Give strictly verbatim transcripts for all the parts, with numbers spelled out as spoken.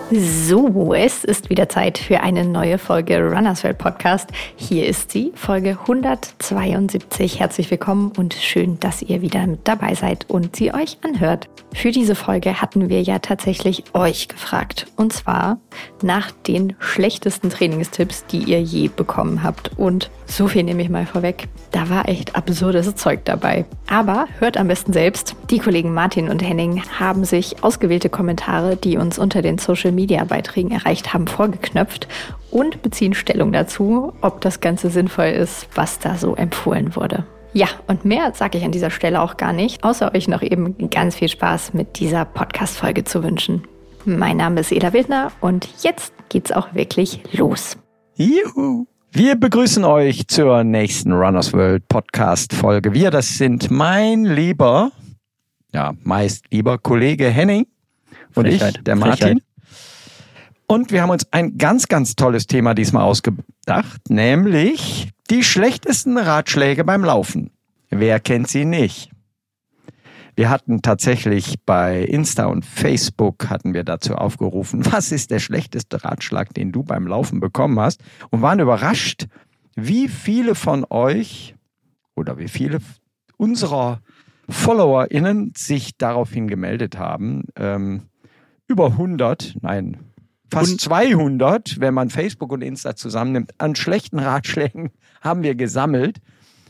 So, es ist wieder Zeit für eine neue Folge Runners World Podcast. Hier ist sie, Folge hundertzweiundsiebzig. Herzlich willkommen und schön, dass ihr wieder mit dabei seid und sie euch anhört. Für diese Folge hatten wir ja tatsächlich euch gefragt. Und zwar nach den schlechtesten Trainingstipps, die ihr je bekommen habt. Und so viel nehme ich mal vorweg. Da war echt absurdes Zeug dabei. Aber hört am besten selbst. Die Kollegen Martin und Henning haben sich ausgewählte Kommentare, die uns unter den Social Media Beiträgen erreicht haben, vorgeknöpft und beziehen Stellung dazu, ob das Ganze sinnvoll ist, was da so empfohlen wurde. Ja, und mehr sage ich an dieser Stelle auch gar nicht, außer euch noch eben ganz viel Spaß mit dieser Podcast-Folge zu wünschen. Mein Name ist Eda Wildner und jetzt geht's auch wirklich los. Juhu! Wir begrüßen euch zur nächsten Runners World Podcast-Folge. Wir, das sind mein lieber, ja, meist lieber Kollege Henning und Frechheit. ich, der Martin. Frechheit. Und wir haben uns ein ganz, ganz tolles Thema diesmal ausgedacht, nämlich die schlechtesten Ratschläge beim Laufen. Wer kennt sie nicht? Wir hatten tatsächlich bei Insta und Facebook hatten wir dazu aufgerufen, was ist der schlechteste Ratschlag, den du beim Laufen bekommen hast? Und waren überrascht, wie viele von euch oder wie viele unserer FollowerInnen sich daraufhin gemeldet haben. Ähm, über hundert, nein, fast und zweihundert, wenn man Facebook und Insta zusammennimmt, an schlechten Ratschlägen haben wir gesammelt.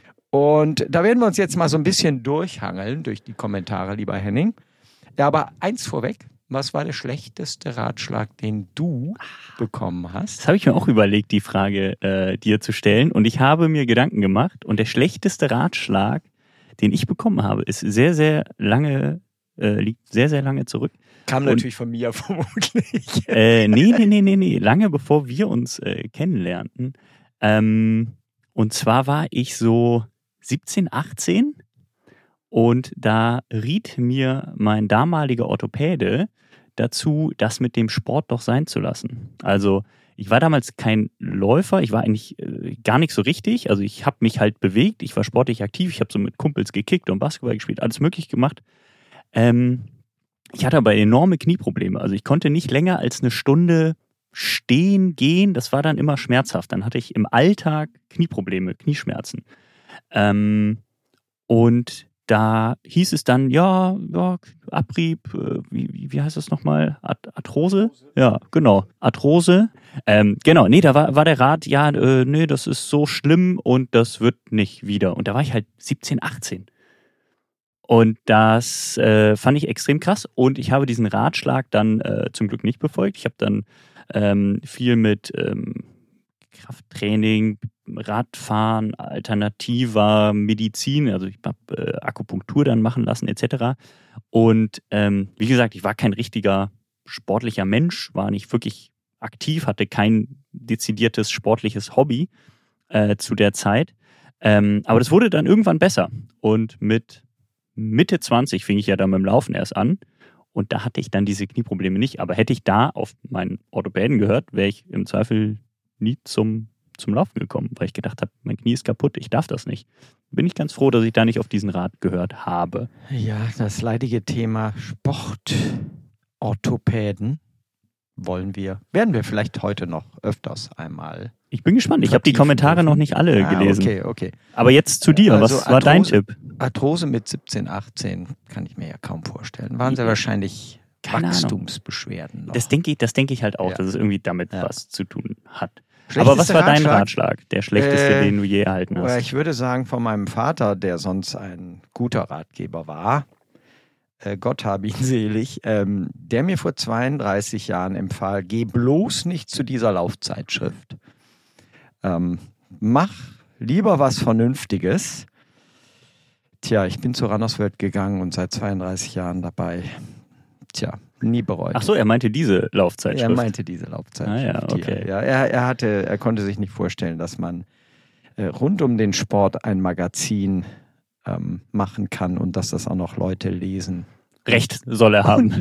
Und da werden wir uns jetzt mal so ein bisschen durchhangeln durch die Kommentare, lieber Henning. Ja, aber eins vorweg, was war der schlechteste Ratschlag, den du bekommen hast? Das habe ich mir auch überlegt, die Frage äh, dir zu stellen. Und ich habe mir Gedanken gemacht. Und der schlechteste Ratschlag, den ich bekommen habe, ist sehr, sehr lange, äh, liegt sehr, sehr lange zurück. Kam und, natürlich von mir vermutlich. Äh, nee, nee, nee, nee, nee. Lange bevor wir uns äh, kennenlernten. Ähm, und zwar war ich so siebzehn, achtzehn und da riet mir mein damaliger Orthopäde dazu, das mit dem Sport doch sein zu lassen. Also ich war damals kein Läufer, ich war eigentlich äh, gar nicht so richtig. Also ich habe mich halt bewegt, ich war sportlich aktiv, ich habe so mit Kumpels gekickt und Basketball gespielt, alles möglich gemacht. Ähm, ich hatte aber enorme Knieprobleme. Also ich konnte nicht länger als eine Stunde stehen, gehen. Das war dann immer schmerzhaft. Dann hatte ich im Alltag Knieprobleme, Knieschmerzen. Ähm, und da hieß es dann, ja, ja Abrieb, äh, wie, wie heißt das nochmal? Arthrose? Ja, genau, Arthrose. Ähm, genau, nee, da war, war der Rat, ja, äh, nee, das ist so schlimm und das wird nicht wieder. Und da war ich halt siebzehn, achtzehn. Und das äh, fand ich extrem krass und ich habe diesen Ratschlag dann äh, zum Glück nicht befolgt. Ich habe dann ähm, viel mit ähm, Krafttraining, Radfahren, alternativer Medizin, also ich habe äh, Akupunktur dann machen lassen et cetera. Und ähm, wie gesagt, ich war kein richtiger sportlicher Mensch, war nicht wirklich aktiv, hatte kein dezidiertes sportliches Hobby äh, zu der Zeit. Ähm, aber das wurde dann irgendwann besser und mit Mitte zwanzig fing ich ja dann mit dem Laufen erst an und da hatte ich dann diese Knieprobleme nicht. Aber hätte ich da auf meinen Orthopäden gehört, wäre ich im Zweifel nie zum, zum Laufen gekommen, weil ich gedacht habe, mein Knie ist kaputt, ich darf das nicht. Bin ich ganz froh, dass ich da nicht auf diesen Rat gehört habe. Ja, das leidige Thema Sportorthopäden wollen wir, werden wir vielleicht heute noch öfters einmal. Ich bin gespannt. Ich habe die Kommentare noch nicht alle ah, gelesen. Okay, okay. Aber jetzt zu dir. Also Was war dein Tipp? Arthrose mit siebzehn, achtzehn kann ich mir ja kaum vorstellen. Waren sehr wahrscheinlich Keine Wachstumsbeschwerden noch. Das denke ich, das denke ich halt auch, Ja. dass es irgendwie damit Ja. was zu tun hat. Schlechtester Aber was war dein Ratschlag? Ratschlag? Der schlechteste, Äh, den du je erhalten hast? Ich würde sagen, von meinem Vater, der sonst ein guter Ratgeber war, äh, Gott habe ihn selig, ähm, der mir vor zweiunddreißig Jahren empfahl, geh bloß nicht zu dieser Laufzeitschrift. Ähm, mach lieber was Vernünftiges. Tja, ich bin zu Runners World gegangen und seit zweiunddreißig Jahren dabei. Tja, nie bereut. Ach so, er meinte diese Laufzeitschrift. Er meinte diese Laufzeitschrift. Ah ja, okay. Ja, er, er, hatte, er konnte sich nicht vorstellen, dass man äh, rund um den Sport ein Magazin ähm, machen kann und dass das auch noch Leute lesen. Recht soll er haben.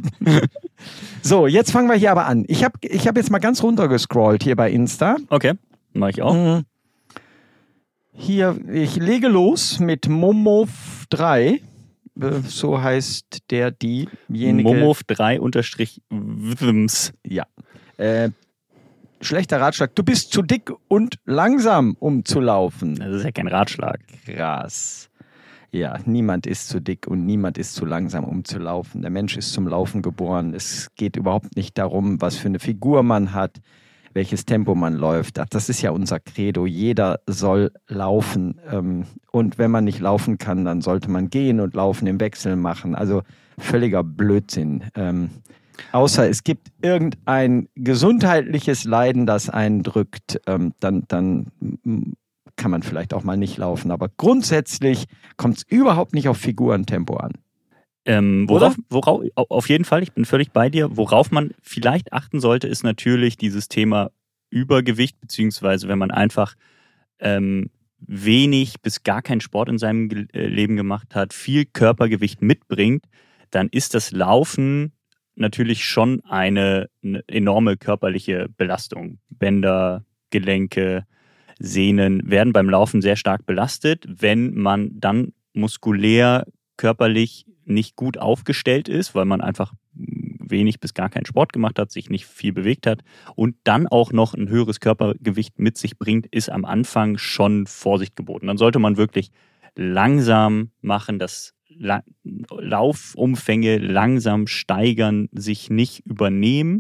So, jetzt fangen wir hier aber an. Ich habe ich hab jetzt mal ganz runter gescrollt hier bei Insta. Okay, mache ich auch. Mhm. Hier, ich lege los mit Momo drei. Äh, so heißt der, diejenige. Momov drei unterstrich Wims. Ja. Äh, schlechter Ratschlag. Du bist zu dick und langsam, um zu laufen. Das ist ja kein Ratschlag. Krass. Ja, niemand ist zu dick und niemand ist zu langsam, um zu laufen. Der Mensch ist zum Laufen geboren. Es geht überhaupt nicht darum, was für eine Figur man hat, welches Tempo man läuft. Das ist ja unser Credo. Jeder soll laufen. Und wenn man nicht laufen kann, dann sollte man gehen und laufen im Wechsel machen. Also völliger Blödsinn. Ähm, außer es gibt irgendein gesundheitliches Leiden, das einen drückt, ähm, dann, dann kann man vielleicht auch mal nicht laufen. Aber grundsätzlich kommt es überhaupt nicht auf Figurentempo an. Ähm, worauf, worauf, auf jeden Fall, ich bin völlig bei dir. Worauf man vielleicht achten sollte, ist natürlich dieses Thema Übergewicht, beziehungsweise wenn man einfach ähm, wenig bis gar keinen Sport in seinem Ge- Leben gemacht hat, viel Körpergewicht mitbringt, dann ist das Laufen natürlich schon eine, eine enorme körperliche Belastung. Bänder, Gelenke, Sehnen werden beim Laufen sehr stark belastet. Wenn man dann muskulär, körperlich nicht gut aufgestellt ist, weil man einfach wenig bis gar keinen Sport gemacht hat, sich nicht viel bewegt hat und dann auch noch ein höheres Körpergewicht mit sich bringt, ist am Anfang schon Vorsicht geboten. Dann sollte man wirklich langsam machen, das La- Laufumfänge langsam steigern, sich nicht übernehmen,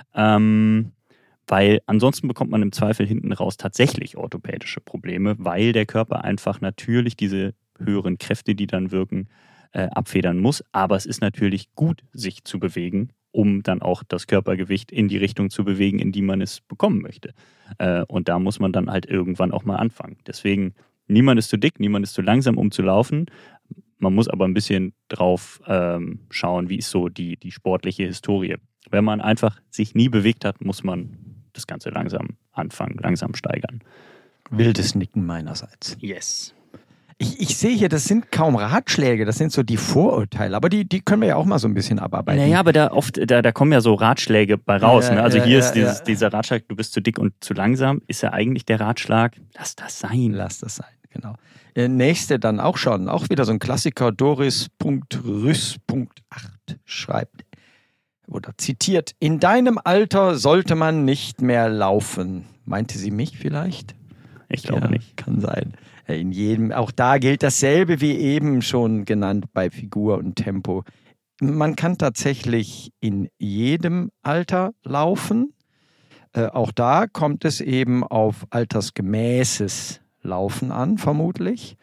ähm, weil ansonsten bekommt man im Zweifel hinten raus tatsächlich orthopädische Probleme, weil der Körper einfach natürlich diese höheren Kräfte, die dann wirken, äh, abfedern muss. Aber es ist natürlich gut, sich zu bewegen, um dann auch das Körpergewicht in die Richtung zu bewegen, in die man es bekommen möchte. Äh, und da muss man dann halt irgendwann auch mal anfangen. Deswegen, niemand ist zu dick, niemand ist zu langsam, um zu laufen. Man muss aber ein bisschen drauf ähm, schauen, wie ist so die, die sportliche Historie. Wenn man einfach sich nie bewegt hat, muss man das Ganze langsam anfangen, langsam steigern. Wildes Nicken meinerseits. Yes. Ich, ich sehe hier, das sind kaum Ratschläge, das sind so die Vorurteile, aber die, die können wir ja auch mal so ein bisschen abarbeiten. Naja, aber da oft, da, da kommen ja so Ratschläge bei raus. Ja, ne? Also ja, hier ja, ist dieses, ja. dieser Ratschlag, du bist zu dick und zu langsam, ist ja eigentlich der Ratschlag, lass das sein. Lass das sein, genau. Äh, nächste dann auch schon, auch wieder so ein Klassiker, Doris Punkt Rüss Punkt acht schreibt oder zitiert, in deinem Alter sollte man nicht mehr laufen. Meinte sie mich vielleicht? Ich glaube ja, nicht. Kann sein. In jedem, auch da gilt dasselbe wie eben schon genannt bei Figur und Tempo. Man kann tatsächlich in jedem Alter laufen. Äh, auch da kommt es eben auf altersgemäßes Laufen an, vermutlich.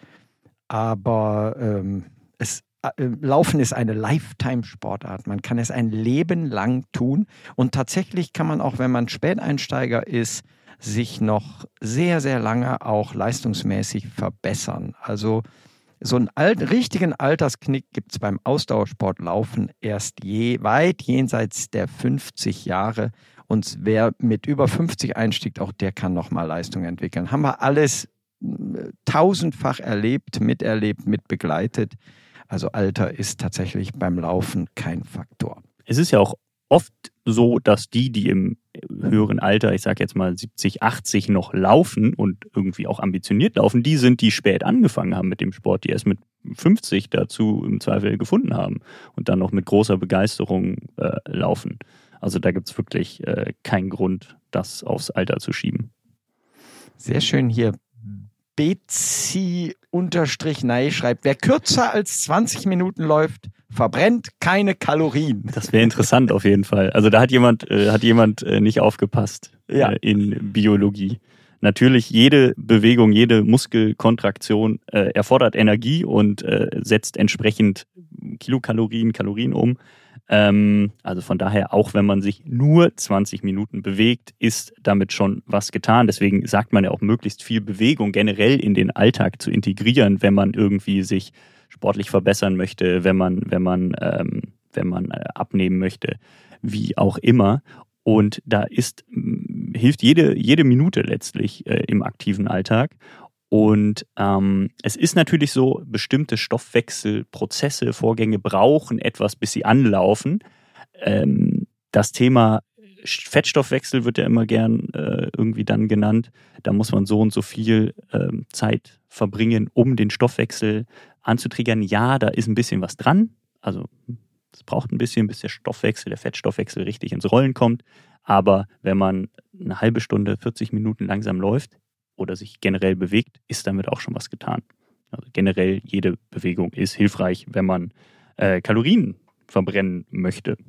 Aber ähm, es, äh, Laufen ist eine Lifetime-Sportart. Man kann es ein Leben lang tun. Und tatsächlich kann man auch, wenn man Späteinsteiger ist, sich noch sehr, sehr lange auch leistungsmäßig verbessern. Also so einen alt, richtigen Altersknick gibt es beim Ausdauersportlaufen erst je, weit jenseits der fünfzig Jahre. Und wer mit über fünfzig einstiegt, auch der kann nochmal Leistung entwickeln. Haben wir alles tausendfach erlebt, miterlebt, mitbegleitet. Also Alter ist tatsächlich beim Laufen kein Faktor. Es ist ja auch oft so, dass die, die im höheren Alter, ich sage jetzt mal siebzig, achtzig noch laufen und irgendwie auch ambitioniert laufen, die sind, die spät angefangen haben mit dem Sport, die erst mit fünfzig dazu im Zweifel gefunden haben und dann noch mit großer Begeisterung äh, laufen. Also da gibt es wirklich äh, keinen Grund, das aufs Alter zu schieben. Sehr schön hier. Bezi-Nei schreibt, wer kürzer als zwanzig Minuten läuft, verbrennt keine Kalorien. Das wäre interessant auf jeden Fall. Also da hat jemand, äh, hat jemand äh, nicht aufgepasst ja. äh, in Biologie. Natürlich, jede Bewegung, jede Muskelkontraktion äh, erfordert Energie und äh, setzt entsprechend Kilokalorien, Kalorien um. Ähm, also von daher, auch wenn man sich nur zwanzig Minuten bewegt, ist damit schon was getan. Deswegen sagt man ja auch, möglichst viel Bewegung generell in den Alltag zu integrieren, wenn man irgendwie sich sportlich verbessern möchte, wenn man, wenn man, ähm, wenn man äh, abnehmen möchte, wie auch immer. Und da ist, hilft jede, jede Minute letztlich äh, im aktiven Alltag. Und ähm, es ist natürlich so, bestimmte Stoffwechselprozesse, Vorgänge brauchen etwas, bis sie anlaufen. Ähm, das Thema Fettstoffwechsel wird ja immer gern äh, irgendwie dann genannt. Da muss man so und so viel äh, Zeit verbringen, um den Stoffwechsel anzutriggern. Ja, da ist ein bisschen was dran. Also es braucht ein bisschen, bis der Stoffwechsel, der Fettstoffwechsel richtig ins Rollen kommt. Aber wenn man eine halbe Stunde, vierzig Minuten langsam läuft oder sich generell bewegt, ist damit auch schon was getan. Also generell jede Bewegung ist hilfreich, wenn man äh, Kalorien verbrennen möchte.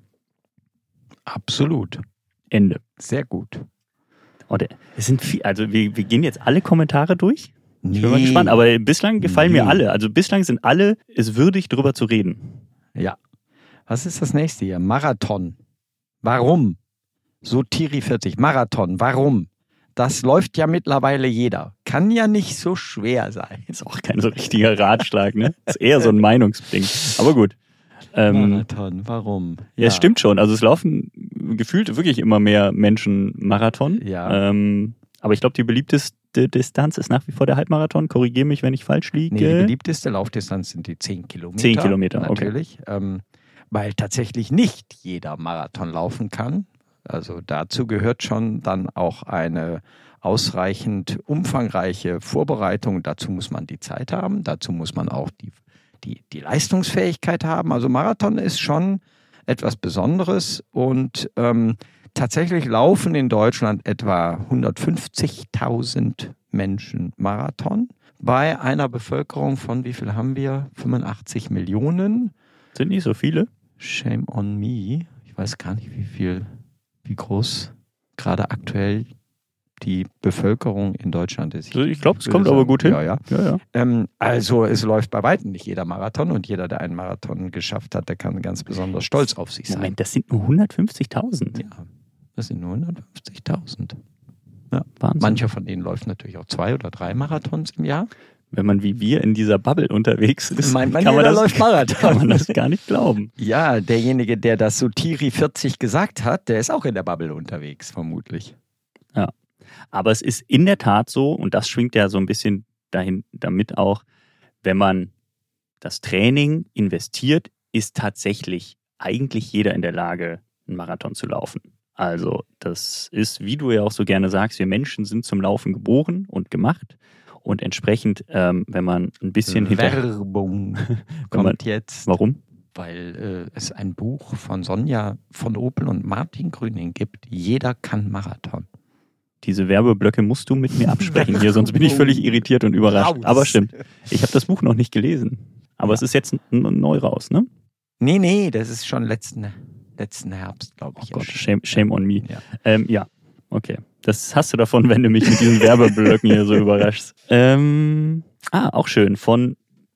Absolut. Ende. Sehr gut. Oder, es sind viel, also wir, wir gehen jetzt alle Kommentare durch. Nee. Ich bin mal gespannt, aber bislang gefallen Nee. mir alle. Also bislang sind alle es würdig, drüber zu reden. Ja. Was ist das nächste hier? Marathon. Warum? So Tiri vierzig. Marathon. Warum? Das läuft ja mittlerweile jeder. Kann ja nicht so schwer sein. Ist auch kein so richtiger Ratschlag, ne? Ist eher so ein Meinungsding. Aber gut. Ähm, Marathon. Warum? ja, es stimmt schon. Also es laufen gefühlt wirklich immer mehr Menschen Marathon. Ja. Ähm, aber ich glaube, die beliebteste Distanz ist nach wie vor der Halbmarathon. Korrigiere mich, wenn ich falsch liege. Nee, die beliebteste Laufdistanz sind die zehn Kilometer. zehn Kilometer, natürlich. Okay. Ähm, weil tatsächlich nicht jeder Marathon laufen kann. Also dazu gehört schon dann auch eine ausreichend umfangreiche Vorbereitung. Dazu muss man die Zeit haben, dazu muss man auch die, die, die Leistungsfähigkeit haben. Also Marathon ist schon etwas Besonderes und ähm, tatsächlich laufen in Deutschland etwa hundertfünfzigtausend Menschen Marathon. Bei einer Bevölkerung von, wie viel haben wir? fünfundachtzig Millionen. Sind nicht so viele. Shame on me. Ich weiß gar nicht, wie viel, wie groß gerade aktuell die Bevölkerung in Deutschland ist. Ich glaube, es kommt aber gut hin. Ja, ja. Ja, ja. Ähm, also es läuft bei weitem nicht jeder Marathon und jeder, der einen Marathon geschafft hat, der kann ganz besonders stolz auf sich sein. Moment, das sind nur hundertfünfzigtausend. Ja, das sind nur hundertfünfzigtausend. Ja. Wahnsinn. Mancher von denen läuft natürlich auch zwei oder drei Marathons im Jahr. Wenn man wie wir in dieser Bubble unterwegs ist, Meint man, kann, man jeder das, läuft Marathon. kann man das gar nicht glauben. Ja, derjenige, der das so Tiri vierzig gesagt hat, der ist auch in der Bubble unterwegs, vermutlich. Ja, aber es ist in der Tat so, und das schwingt ja so ein bisschen dahin, damit auch, wenn man das Training investiert, ist tatsächlich eigentlich jeder in der Lage, einen Marathon zu laufen. Also das ist, wie du ja auch so gerne sagst, wir Menschen sind zum Laufen geboren und gemacht. Und entsprechend, ähm, wenn man ein bisschen hinter... Werbung man, kommt jetzt. Warum? Weil äh, es ein Buch von Sonja von Opel und Martin Grüning gibt. Jeder kann Marathon. Diese Werbeblöcke musst du mit mir absprechen hier, sonst bin ich völlig irritiert und überrascht. Raus. Aber stimmt, ich habe das Buch noch nicht gelesen. Aber ja. Es ist jetzt n- n- neu raus, ne? Nee, nee, das ist schon letzten, letzten Herbst, glaube ich. Oh Gott, shame, shame on me. Ja. Ähm, ja, okay. Das hast du davon, wenn du mich mit diesen Werbeblöcken hier so überraschst. Ähm, ah, auch schön. Von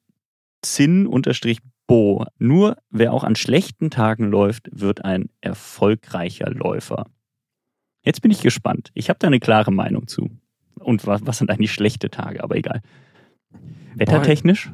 Zinn-Bo. Nur wer auch an schlechten Tagen läuft, wird ein erfolgreicher Läufer. Jetzt bin ich gespannt. Ich habe da eine klare Meinung zu. Und was, was sind eigentlich schlechte Tage? Aber egal. Wettertechnisch?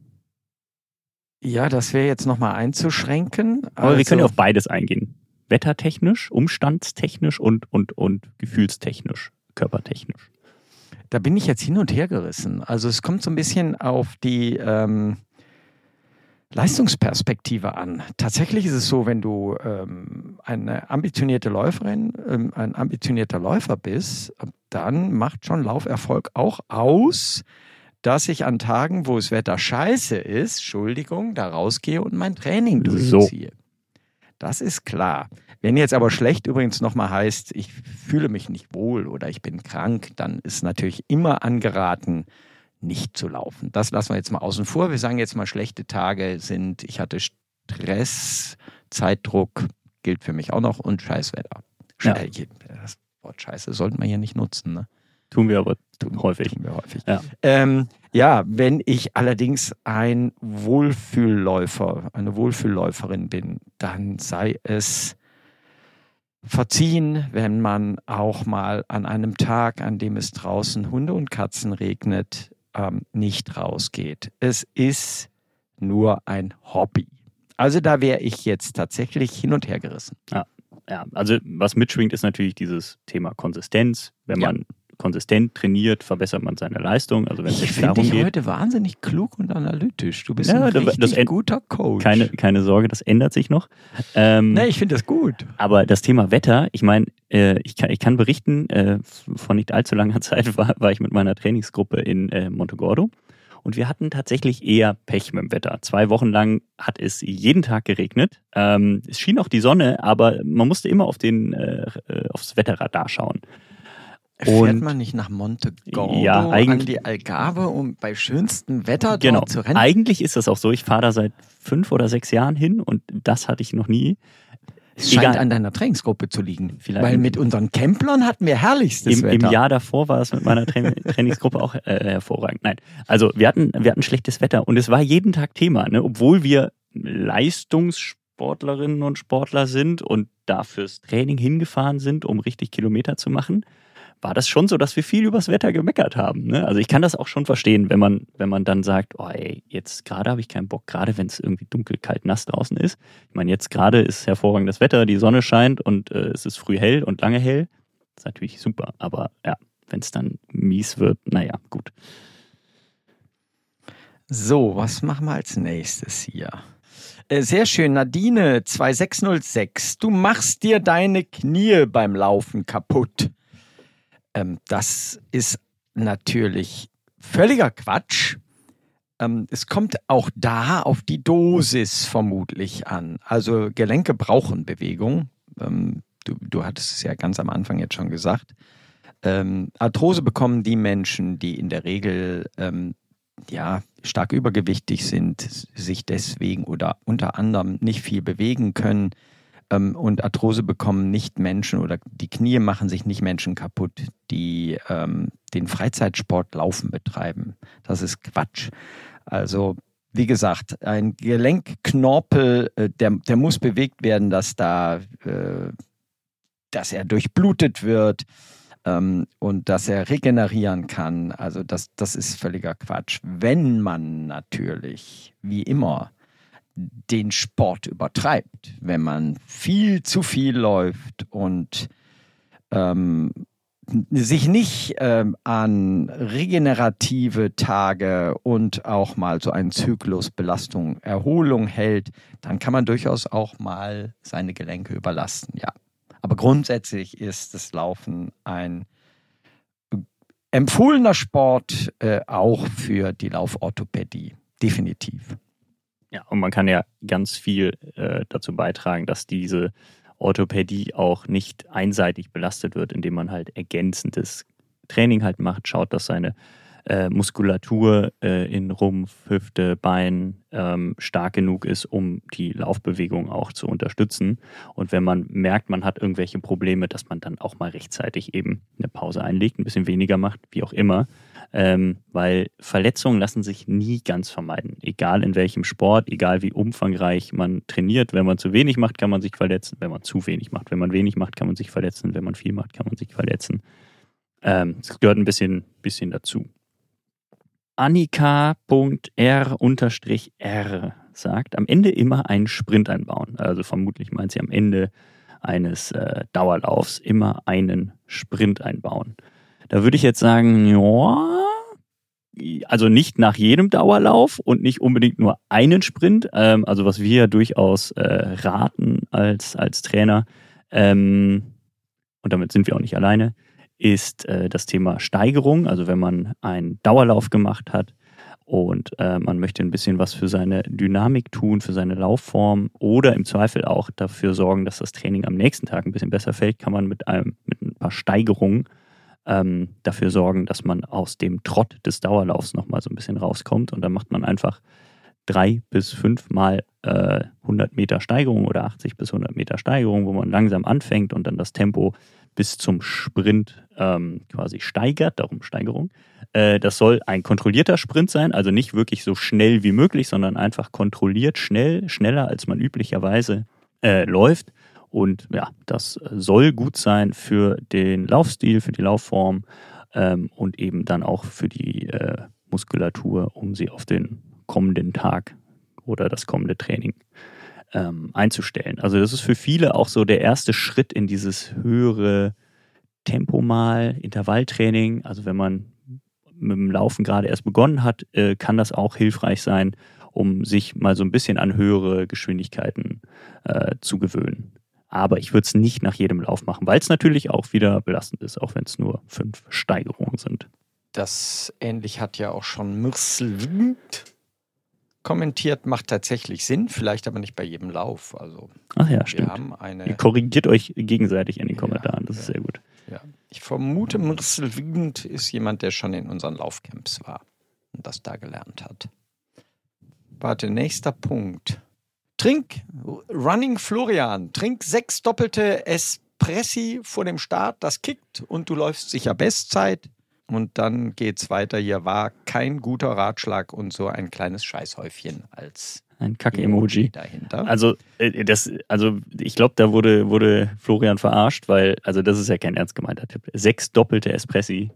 Ja, das wäre jetzt nochmal einzuschränken. Aber also, wir können ja auf beides eingehen. Wettertechnisch, umstandstechnisch und, und, und gefühlstechnisch, körpertechnisch. Da bin ich jetzt hin und her gerissen. Also es kommt so ein bisschen auf die ähm, Leistungsperspektive an. Tatsächlich ist es so, wenn du ähm, eine ambitionierte Läuferin, ähm, ein ambitionierter Läufer bist, dann macht schon Lauferfolg auch aus, dass ich an Tagen, wo das Wetter scheiße ist, Entschuldigung, da rausgehe und mein Training durchziehe. So. Das ist klar. Wenn jetzt aber schlecht übrigens nochmal heißt, ich fühle mich nicht wohl oder ich bin krank, dann ist natürlich immer angeraten, nicht zu laufen. Das lassen wir jetzt mal außen vor. Wir sagen jetzt mal, schlechte Tage sind, ich hatte Stress, Zeitdruck, gilt für mich auch noch und Scheißwetter. Ja. Das Wort Scheiße sollten wir hier nicht nutzen, ne? Tun wir aber tun, häufig. Tun wir häufig. Ja. Ähm, ja, wenn ich allerdings ein Wohlfühlläufer, eine Wohlfühlläuferin bin, dann sei es verziehen, wenn man auch mal an einem Tag, an dem es draußen Hunde und Katzen regnet, ähm, nicht rausgeht. Es ist nur ein Hobby. Also da wäre ich jetzt tatsächlich hin und her gerissen. Ja, ja, also was mitschwingt, ist natürlich dieses Thema Konsistenz. Wenn Ja. man konsistent trainiert, verbessert man seine Leistung. Also wenn es Ich jetzt finde darum dich geht, heute wahnsinnig klug und analytisch. Du bist Ja, ein das- richtig das end- guter Coach. keine, keine Sorge, das ändert sich noch. Ähm, Nee, ich finde das gut. Aber das Thema Wetter, ich meine, äh, ich, kann, ich kann berichten, äh, vor nicht allzu langer Zeit war, war ich mit meiner Trainingsgruppe in äh, Montegordo Und wir hatten tatsächlich eher Pech mit dem Wetter. Zwei Wochen lang hat es jeden Tag geregnet. Ähm, es schien auch die Sonne, aber man musste immer auf den, äh, aufs Wetterradar schauen. Fährt man nicht nach Monte Gordo ja, an die Algarve, um bei schönstem Wetter genau, dort zu rennen? Eigentlich ist das auch so. Ich fahre da seit fünf oder sechs Jahren hin und das hatte ich noch nie. Es scheint Egal. an deiner Trainingsgruppe zu liegen. Vielleicht. Weil mit unseren Camplern hatten wir herrlichstes Im, Wetter. Im Jahr davor war es mit meiner Tra Trainingsgruppe auch äh, hervorragend. Nein, also wir hatten, wir hatten schlechtes Wetter und es war jeden Tag Thema, ne? Obwohl wir Leistungssportlerinnen und Sportler sind und da fürs Training hingefahren sind, um richtig Kilometer zu machen, war das schon so, dass wir viel übers Wetter gemeckert haben. Ne? Also ich kann das auch schon verstehen, wenn man, wenn man dann sagt, oh ey, jetzt gerade habe ich keinen Bock, gerade wenn es irgendwie dunkel, kalt, nass draußen ist. Ich meine, jetzt gerade ist hervorragendes Wetter, die Sonne scheint und äh, es ist früh hell und lange hell. Das ist natürlich super, aber ja, wenn es dann mies wird, naja, gut. So, was machen wir als nächstes hier? Äh, sehr schön, Nadine zwei sechs null sechs. Du machst dir deine Knie beim Laufen kaputt. Ähm, das ist natürlich völliger Quatsch. Ähm, es kommt auch da auf die Dosis vermutlich an. Also Gelenke brauchen Bewegung. Ähm, du, du hattest es ja ganz am Anfang jetzt schon gesagt. Ähm, Arthrose bekommen die Menschen, die in der Regel ähm, ja, stark übergewichtig sind, sich deswegen oder unter anderem nicht viel bewegen können. Ähm, und Arthrose bekommen nicht Menschen oder die Knie machen sich nicht Menschen kaputt, die ähm, den Freizeitsport Laufen betreiben. Das ist Quatsch. Also wie gesagt, ein Gelenkknorpel, äh, der, der muss bewegt werden, dass da, äh, dass er durchblutet wird. Ähm, und dass er regenerieren kann. Also das, das ist völliger Quatsch. Wenn man natürlich, wie immer, den Sport übertreibt, wenn man viel zu viel läuft und ähm, sich nicht ähm, an regenerative Tage und auch mal so einen Zyklus Belastung, Erholung hält, dann kann man durchaus auch mal seine Gelenke überlasten, ja. Aber grundsätzlich ist das Laufen ein empfohlener Sport, äh, auch für die Lauforthopädie. Definitiv. Ja, und man kann ja ganz viel äh, dazu beitragen, dass diese Orthopädie auch nicht einseitig belastet wird, indem man halt ergänzendes Training halt macht, schaut, dass seine äh, Muskulatur äh, in Rumpf, Hüfte, Bein ähm, stark genug ist, um die Laufbewegung auch zu unterstützen. Und wenn man merkt, man hat irgendwelche Probleme, dass man dann auch mal rechtzeitig eben eine Pause einlegt, ein bisschen weniger macht, wie auch immer. Ähm, weil Verletzungen lassen sich nie ganz vermeiden. Egal in welchem Sport, egal wie umfangreich man trainiert. Wenn man zu wenig macht, kann man sich verletzen. Wenn man zu wenig macht, wenn man wenig macht, kann man sich verletzen. Wenn man viel macht, kann man sich verletzen. Ähm, das gehört ein bisschen, bisschen dazu. Annika.R-R sagt, am Ende immer einen Sprint einbauen. Also vermutlich meint sie am Ende eines äh, Dauerlaufs immer einen Sprint einbauen. Da würde ich jetzt sagen, ja, also nicht nach jedem Dauerlauf und nicht unbedingt nur einen Sprint. Ähm, also was wir durchaus äh, raten als, als Trainer, ähm, und damit sind wir auch nicht alleine, ist äh, das Thema Steigerung. Also wenn man einen Dauerlauf gemacht hat und äh, man möchte ein bisschen was für seine Dynamik tun, für seine Laufform oder im Zweifel auch dafür sorgen, dass das Training am nächsten Tag ein bisschen besser fällt, kann man mit, einem, mit ein paar Steigerungen ähm, dafür sorgen, dass man aus dem Trott des Dauerlaufs nochmal so ein bisschen rauskommt. Und dann macht man einfach drei bis fünf Mal äh, hundert Meter Steigerung oder achtzig bis hundert Meter Steigerung, wo man langsam anfängt und dann das Tempo bis zum Sprint ähm, quasi steigert, darum Steigerung. Äh, das soll ein kontrollierter Sprint sein, also nicht wirklich so schnell wie möglich, sondern einfach kontrolliert schnell, schneller als man üblicherweise äh, läuft. Und ja, das soll gut sein für den Laufstil, für die Laufform ähm, und eben dann auch für die äh, Muskulatur, um sie auf den kommenden Tag oder das kommende Training ähm, einzustellen. Also das ist für viele auch so der erste Schritt in dieses höhere Tempomal, Intervalltraining. Also wenn man mit dem Laufen gerade erst begonnen hat, äh, kann das auch hilfreich sein, um sich mal so ein bisschen an höhere Geschwindigkeiten äh, zu gewöhnen. Aber ich würde es nicht nach jedem Lauf machen, weil es natürlich auch wieder belastend ist, auch wenn es nur fünf Steigerungen sind. Das ähnlich hat ja auch schon Mirselwind kommentiert, macht tatsächlich Sinn, vielleicht aber nicht bei jedem Lauf. Also Ach ja, wir stimmt. haben eine. Ihr korrigiert euch gegenseitig in den Ja, Kommentaren, das ja. ist sehr gut. Ja. Ich vermute, Mirselwind ist jemand, der schon in unseren Laufcamps war und das da gelernt hat. Warte, nächster Punkt. Trink, Running Florian, trink sechs doppelte Espressi vor dem Start, das kickt und du läufst sicher Bestzeit. Und dann geht's weiter. Hier war kein guter Ratschlag und so ein kleines Scheißhäufchen als Ein Kacke-Emoji dahinter. Also, äh, das, also ich glaube, da wurde, wurde Florian verarscht, weil, also das ist ja kein ernst gemeinter Tipp. Sechs doppelte Espressi.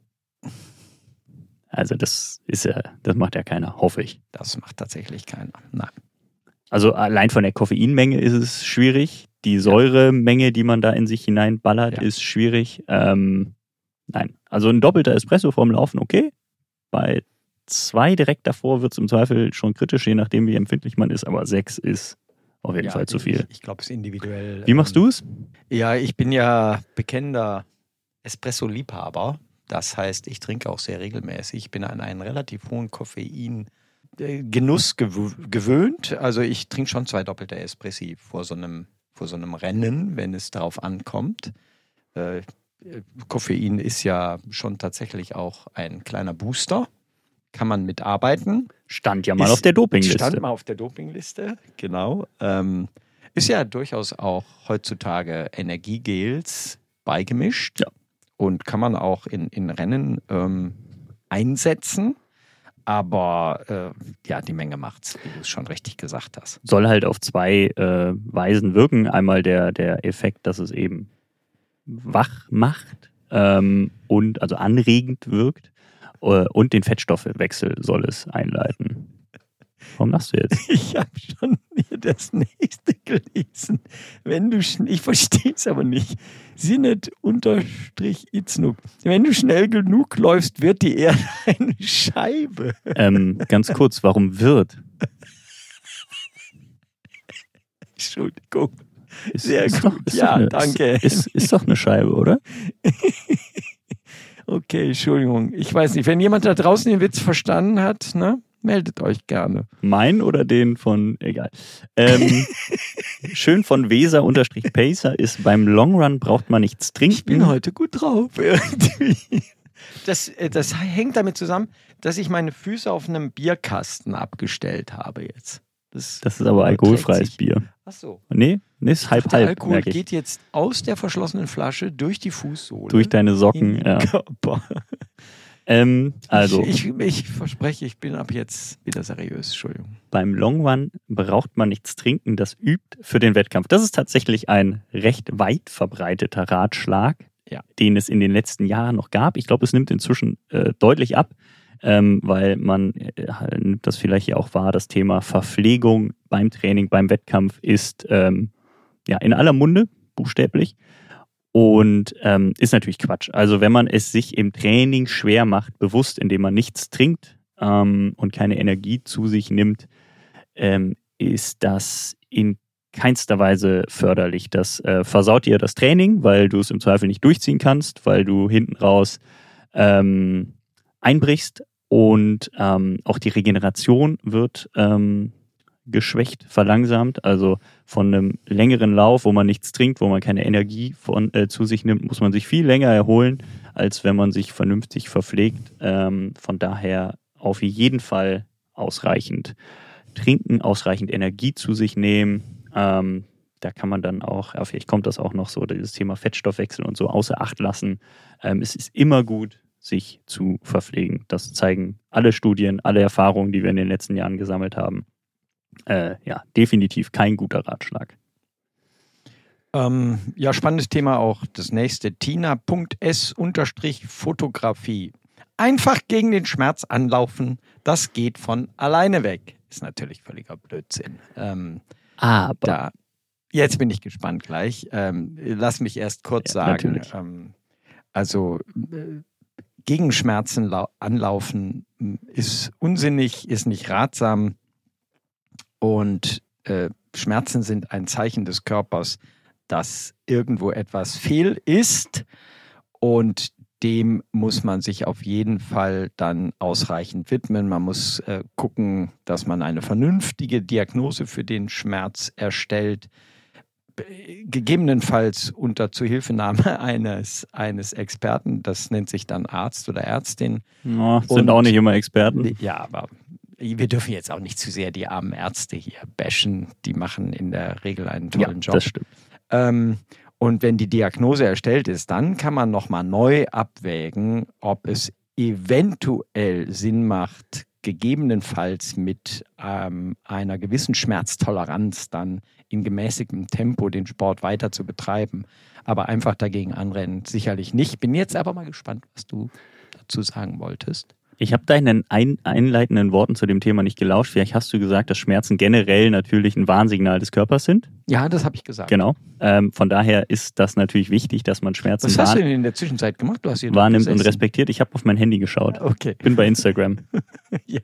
Also das ist ja, das macht ja keiner, hoffe ich. Das macht tatsächlich keiner. Nein. Also allein von der Koffeinmenge ist es schwierig. Die Säuremenge, die man da in sich hineinballert, Ja. ist schwierig. Ähm, nein, also ein doppelter Espresso vorm Laufen, okay. Bei zwei direkt davor wird es im Zweifel schon kritisch, je nachdem wie empfindlich man ist. Aber sechs ist auf jeden Ja, Fall zu viel. Ich, ich glaube, es ist individuell. Wie machst ähm, du es? Ja, ich bin ja bekennender Espresso-Liebhaber. Das heißt, ich trinke auch sehr regelmäßig. Ich bin an einen relativ hohen Koffein-Genuss gew- gewöhnt. Also ich trinke schon zwei doppelte Espressi vor so einem, vor so einem Rennen, wenn es darauf ankommt. Äh, Koffein ist ja schon tatsächlich auch ein kleiner Booster. Kann man mitarbeiten. Stand ja mal Ist- auf der Dopingliste. Stand mal auf der Dopingliste, genau. Ähm, ist ja durchaus auch heutzutage Energiegels beigemischt. Ja. Und kann man auch in, in Rennen ähm, einsetzen. Aber äh, ja, die Menge macht's, wie du es schon richtig gesagt hast. Soll halt auf zwei äh, Weisen wirken. Einmal der, der Effekt, dass es eben wach macht ähm, und also anregend wirkt. Äh, und den Fettstoffwechsel soll es einleiten. Warum lachst du jetzt? Ich habe schon hier das nächste gelesen. Wenn du, schn- ich verstehe es aber nicht. Sinnet unterstrich Iznuk. Wenn du schnell genug läufst, wird die Erde eine Scheibe. Ähm, ganz kurz, warum wird? Entschuldigung. Ist, Sehr ist gut. Doch, ist Ja, doch eine, danke. Ist, ist, ist doch eine Scheibe, oder? Okay, Entschuldigung. Ich weiß nicht, wenn jemand da draußen den Witz verstanden hat, ne, meldet euch gerne. Mein oder den von, egal. Ähm, schön von Weser-Pacer ist, beim Longrun braucht man nichts trinken. Ich bin heute gut drauf. Irgendwie. Das, äh, das hängt damit zusammen, dass ich meine Füße auf einem Bierkasten abgestellt habe jetzt. Das, Das ist aber alkoholfreies Bier. Ach so. Nee, nee, ist halb Der halb, Alkohol merke ich. geht jetzt aus der verschlossenen Flasche durch die Fußsohle. Durch deine in Socken, den ja. Körper. Ähm, also, Ich, ich, ich verspreche, ich bin ab jetzt wieder seriös. Entschuldigung. beim Long Run braucht man nichts trinken, das übt für den Wettkampf. Das ist tatsächlich ein recht weit verbreiteter Ratschlag, Ja. den es in den letzten Jahren noch gab. Ich glaube, es nimmt inzwischen äh, deutlich ab, ähm, weil man äh, nimmt das vielleicht ja auch wahr, das Thema Verpflegung beim Training, beim Wettkampf ist ähm, ja in aller Munde, buchstäblich. Und ähm, ist natürlich Quatsch. Also wenn man es sich im Training schwer macht, bewusst, indem man nichts trinkt ähm, und keine Energie zu sich nimmt, ähm, ist das in keinster Weise förderlich. Das äh, versaut dir das Training, weil du es im Zweifel nicht durchziehen kannst, weil du hinten raus ähm, einbrichst und ähm, auch die Regeneration wird ähm, geschwächt, verlangsamt. Also von einem längeren Lauf, wo man nichts trinkt, wo man keine Energie von, äh, zu sich nimmt, muss man sich viel länger erholen, als wenn man sich vernünftig verpflegt. Ähm, von daher auf jeden Fall ausreichend trinken, ausreichend Energie zu sich nehmen. Ähm, da kann man dann auch, ja, vielleicht kommt das auch noch so, dieses Thema Fettstoffwechsel und so außer Acht lassen. Ähm, es ist immer gut, sich zu verpflegen. Das zeigen alle Studien, alle Erfahrungen, die wir in den letzten Jahren gesammelt haben. Äh, ja, definitiv kein guter Ratschlag. Ähm, ja, spannendes Thema auch. Das nächste. Tina.s-Fotografie. Einfach gegen den Schmerz anlaufen. Das geht von alleine weg. Ist natürlich völliger Blödsinn. Ähm, Aber da, jetzt bin ich gespannt gleich. Ähm, lass mich erst kurz Ja, sagen. natürlich. Ähm, also äh, gegen Schmerzen lau- anlaufen m, ist unsinnig, ist nicht ratsam. Und äh, Schmerzen sind ein Zeichen des Körpers, dass irgendwo etwas fehl ist. Und dem muss man sich auf jeden Fall dann ausreichend widmen. Man muss äh, gucken, dass man eine vernünftige Diagnose für den Schmerz erstellt. Gegebenenfalls unter Zuhilfenahme eines, eines Experten, das nennt sich dann Arzt oder Ärztin. Ja, sind Und, auch nicht immer Experten. Ja, aber wir dürfen jetzt auch nicht zu sehr die armen Ärzte hier bashen. Die machen in der Regel einen tollen ja, Job. Das stimmt. Ähm, und wenn die Diagnose erstellt ist, dann kann man nochmal neu abwägen, ob es eventuell Sinn macht, gegebenenfalls mit ähm, einer gewissen Schmerztoleranz dann in gemäßigtem Tempo den Sport weiter zu betreiben. Aber einfach dagegen anrennen, sicherlich nicht. Bin jetzt aber mal gespannt, was du dazu sagen wolltest. Ich habe deinen ein, einleitenden Worten zu dem Thema nicht gelauscht. Vielleicht hast du gesagt, dass Schmerzen generell natürlich ein Warnsignal des Körpers sind. Ja, das habe ich gesagt. Genau. Ähm, von daher ist das natürlich wichtig, dass man Schmerzen Was hast du denn in der Zwischenzeit gemacht? Du hast hier wahrnimmt und respektiert. Ich habe auf mein Handy geschaut. Okay. Bin bei Instagram. ja.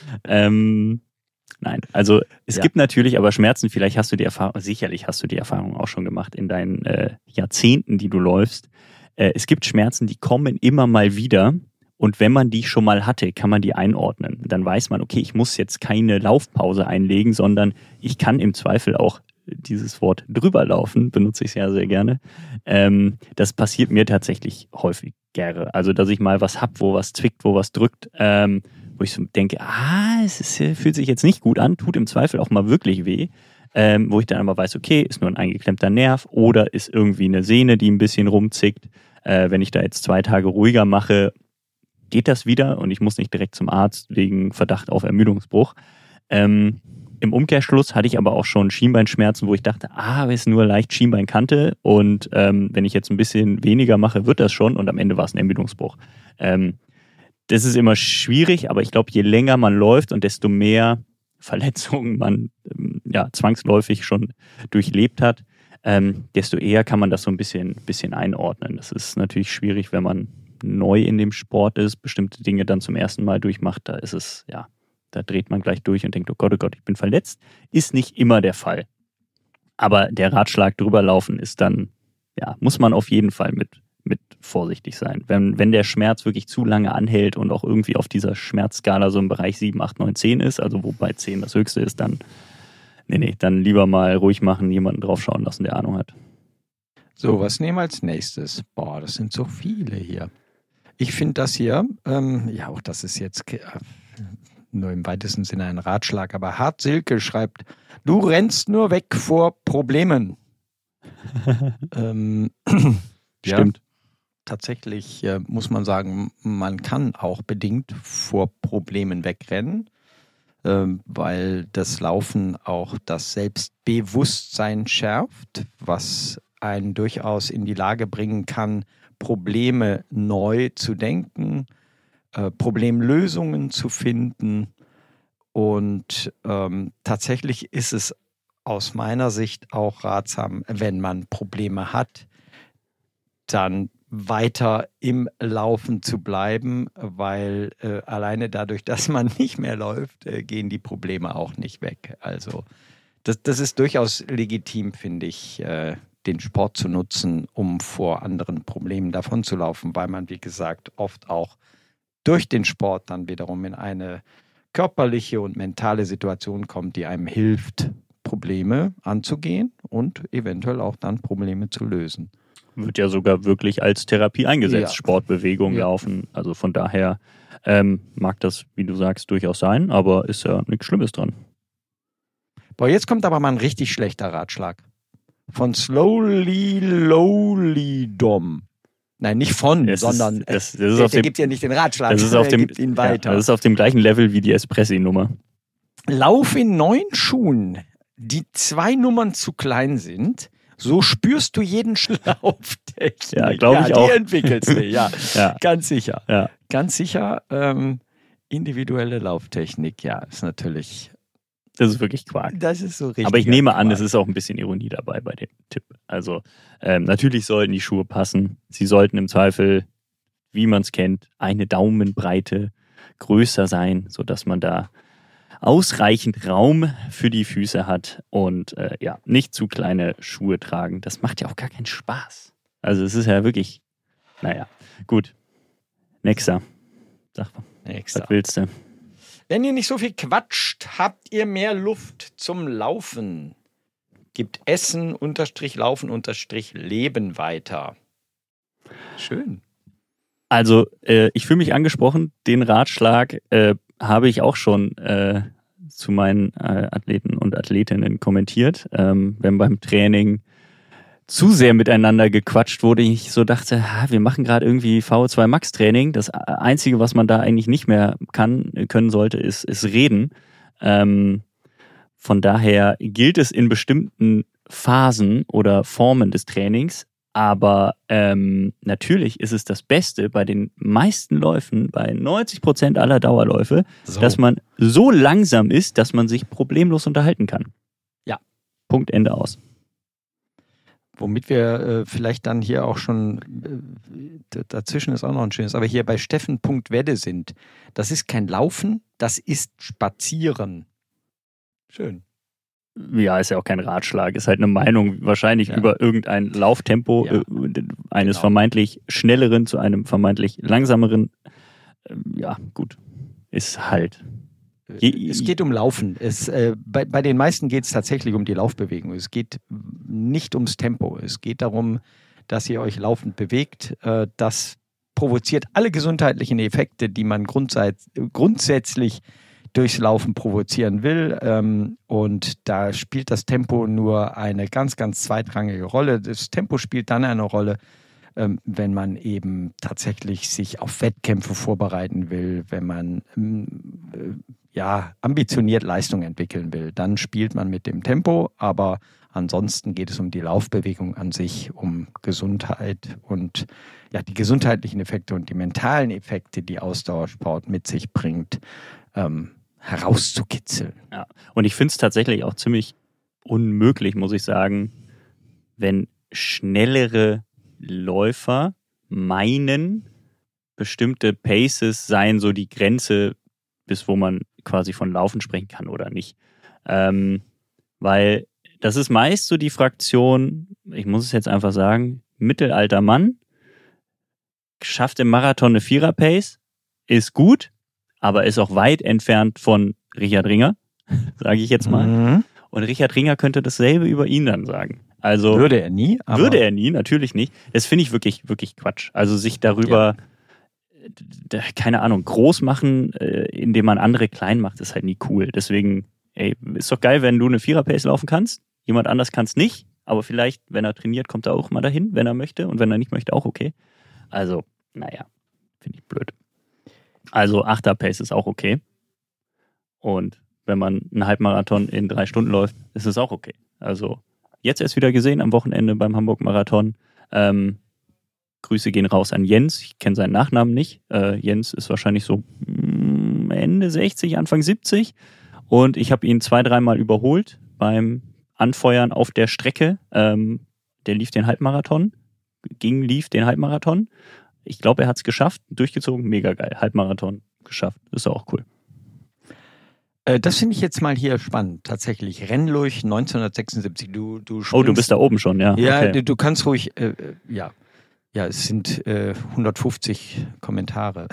Ähm, nein, also es Ja. gibt natürlich aber Schmerzen. Vielleicht hast du die Erfahrung, sicherlich hast du die Erfahrung auch schon gemacht in deinen äh, Jahrzehnten, die du läufst. Äh, es gibt Schmerzen, die kommen immer mal wieder. Und wenn man die schon mal hatte, kann man die einordnen. Dann weiß man, okay, ich muss jetzt keine Laufpause einlegen, sondern ich kann im Zweifel auch dieses Wort drüber laufen, benutze ich sehr, sehr gerne. Ähm, das passiert mir tatsächlich häufig gerne. Also, dass ich mal was hab, wo was zwickt, wo was drückt, ähm, wo ich so denke, ah, es ist, fühlt sich jetzt nicht gut an, tut im Zweifel auch mal wirklich weh. Ähm, wo ich dann aber weiß, okay, ist nur ein eingeklemmter Nerv oder ist irgendwie eine Sehne, die ein bisschen rumzickt. Äh, wenn ich da jetzt zwei Tage ruhiger mache, geht das wieder und ich muss nicht direkt zum Arzt wegen Verdacht auf Ermüdungsbruch. Ähm, Im Umkehrschluss hatte ich aber auch schon Schienbeinschmerzen, wo ich dachte, ah, ist nur leicht Schienbeinkante und ähm, wenn ich jetzt ein bisschen weniger mache, wird das schon und am Ende war es ein Ermüdungsbruch. Ähm, das ist immer schwierig, aber ich glaube, je länger man läuft und desto mehr Verletzungen man ähm, ja, zwangsläufig schon durchlebt hat, ähm, desto eher kann man das so ein bisschen, bisschen einordnen. Das ist natürlich schwierig, wenn man neu in dem Sport ist, bestimmte Dinge dann zum ersten Mal durchmacht, da ist es, ja, da dreht man gleich durch und denkt, oh Gott, oh Gott, ich bin verletzt. Ist nicht immer der Fall. Aber der Ratschlag drüber laufen ist dann, ja, muss man auf jeden Fall mit, mit vorsichtig sein. Wenn, wenn der Schmerz wirklich zu lange anhält und auch irgendwie auf dieser Schmerzskala so im Bereich sieben, acht, neun, zehn ist, also wobei zehn das höchste ist, dann, nee, nee, dann lieber mal ruhig machen, jemanden draufschauen lassen, der Ahnung hat. So, was nehmen wir als nächstes? Boah, das sind so viele hier. Ich finde das hier, ähm, ja, auch das ist jetzt äh, nur im weitesten Sinne ein Ratschlag, aber Hart Silke schreibt, du rennst nur weg vor Problemen. ähm, Stimmt. Ja, tatsächlich äh, muss man sagen, man kann auch bedingt vor Problemen wegrennen, äh, weil das Laufen auch das Selbstbewusstsein schärft, was einen durchaus in die Lage bringen kann, Probleme neu zu denken, äh, Problemlösungen zu finden. Und ähm, tatsächlich ist es aus meiner Sicht auch ratsam, wenn man Probleme hat, dann weiter im Laufen zu bleiben, weil äh, alleine dadurch, dass man nicht mehr läuft, äh, gehen die Probleme auch nicht weg. Also das, das ist durchaus legitim, finde ich, äh, den Sport zu nutzen, um vor anderen Problemen davonzulaufen, weil man, wie gesagt, oft auch durch den Sport dann wiederum in eine körperliche und mentale Situation kommt, die einem hilft, Probleme anzugehen und eventuell auch dann Probleme zu lösen. Wird ja sogar wirklich als Therapie eingesetzt, Ja. Sportbewegung, Ja. Laufen. Also von daher ähm, mag das, wie du sagst, durchaus sein, aber ist ja nichts Schlimmes dran. Boah, jetzt kommt aber mal ein richtig schlechter Ratschlag. Von Slowly Lowly Dom. Nein, nicht von, Das ist- sondern das- das ist der, auf der dem- gibt ja nicht den Ratschlag, Das ist auf er dem, gibt ihn ja, weiter. das ist auf dem gleichen Level wie die Espressi-Nummer. Lauf in neuen Schuhen, die zwei Nummern zu klein sind, so spürst du jeden Schlauftechnik. Ja, glaub ich ja, auch. Die entwickelst du, ja, Ja, ganz sicher. ja. Ganz sicher, ähm, individuelle Lauftechnik, ja, ist natürlich, Das ist wirklich Quark. das ist so richtig. Aber ich nehme an, es ist auch ein bisschen Ironie dabei bei dem Tipp. Also ähm, natürlich sollten die Schuhe passen. Sie sollten im Zweifel, wie man es kennt, eine Daumenbreite größer sein, sodass man da ausreichend Raum für die Füße hat und äh, ja, nicht zu kleine Schuhe tragen. Das macht ja auch gar keinen Spaß. Also es ist ja wirklich, naja, gut. Nexa. Sag mal, Nexa. was willst du? Wenn ihr nicht so viel quatscht, habt ihr mehr Luft zum Laufen. Gibt Essen, Unterstrich, Laufen, Unterstrich, Leben weiter. Schön. Also, äh, ich fühle mich angesprochen. Den Ratschlag äh, habe ich auch schon äh, zu meinen äh, Athleten und Athletinnen kommentiert. Ähm, wenn beim Training zu sehr miteinander gequatscht wurde, ich so dachte, ha, wir machen gerade irgendwie V O zwei Max Training. Das Einzige, was man da eigentlich nicht mehr kann, können sollte, ist, ist reden. Ähm, von daher gilt es in bestimmten Phasen oder Formen des Trainings, aber ähm, natürlich ist es das Beste bei den meisten Läufen, bei neunzig Prozent aller Dauerläufe, So. dass man so langsam ist, dass man sich problemlos unterhalten kann. Ja. Punkt, Ende aus. Womit wir äh, vielleicht dann hier auch schon, äh, dazwischen ist auch noch ein schönes, aber hier bei Steffen.wedde sind. Das ist kein Laufen, das ist Spazieren. Schön. Ja, ist ja auch kein Ratschlag, ist halt eine Meinung wahrscheinlich Ja. über irgendein Lauftempo Ja. äh, eines Genau. vermeintlich schnelleren zu einem vermeintlich langsameren. Äh, ja, gut. Ist halt. Je- Es geht um Laufen. Es, äh, bei, bei den meisten geht es tatsächlich um die Laufbewegung. Es geht nicht ums Tempo. Es geht darum, dass ihr euch laufend bewegt. Äh, das provoziert alle gesundheitlichen Effekte, die man grundsätz- grundsätzlich durchs Laufen provozieren will. Ähm, und da spielt das Tempo nur eine ganz, ganz zweitrangige Rolle. Das Tempo spielt dann eine Rolle, ähm, wenn man eben tatsächlich sich auf Wettkämpfe vorbereiten will, wenn man ähm, äh, ja, ambitioniert Leistung entwickeln will. Dann spielt man mit dem Tempo, aber ansonsten geht es um die Laufbewegung an sich, um Gesundheit und ja, die gesundheitlichen Effekte und die mentalen Effekte, die Ausdauersport mit sich bringt, ähm, herauszukitzeln. Ja. Und ich finde es tatsächlich auch ziemlich unmöglich, muss ich sagen, wenn schnellere Läufer meinen, bestimmte Paces seien so die Grenze, bis wo man quasi von Laufen sprechen kann oder nicht. Ähm, weil das ist meist so die Fraktion, ich muss es jetzt einfach sagen, mittelalter Mann, schafft im Marathon eine Vierer-Pace, ist gut, aber ist auch weit entfernt von Richard Ringer, sage ich jetzt mal. Mhm. Und Richard Ringer könnte dasselbe über ihn dann sagen. Also Würde er nie. Aber würde er nie, natürlich nicht. Das finde ich wirklich, wirklich Quatsch. Also sich darüber, d- keine Ahnung, groß machen, äh, indem man andere klein macht, ist halt nie cool. Deswegen, ey, ist doch geil, wenn du eine Vierer-Pace laufen kannst. Jemand anders kann es nicht, aber vielleicht, wenn er trainiert, kommt er auch mal dahin, wenn er möchte. Und wenn er nicht möchte, auch okay. Also, naja, finde ich blöd. Also Achter-Pace ist auch okay. Und wenn man einen Halbmarathon in drei Stunden läuft, ist es auch okay. Also jetzt erst wieder gesehen am Wochenende beim Hamburg-Marathon. Ähm, Grüße gehen raus an Jens. Ich kenne seinen Nachnamen nicht. Äh, Jens ist wahrscheinlich so mm, Ende sechzig, Anfang siebzig. Und ich habe ihn zwei, dreimal überholt beim Anfeuern auf der Strecke. Ähm, der lief den Halbmarathon. Ging, lief den Halbmarathon. Ich glaube, er hat es geschafft. Durchgezogen. Mega geil. Halbmarathon geschafft. Ist auch cool. Äh, das finde ich jetzt mal hier spannend, tatsächlich. Rennlurch neunzehnhundertsechsundsiebzig. Du, du Oh, du springst- bist da oben schon, ja. Ja, okay. du, du kannst ruhig, äh, äh, ja. Ja, es sind äh, hundertfünfzig Kommentare.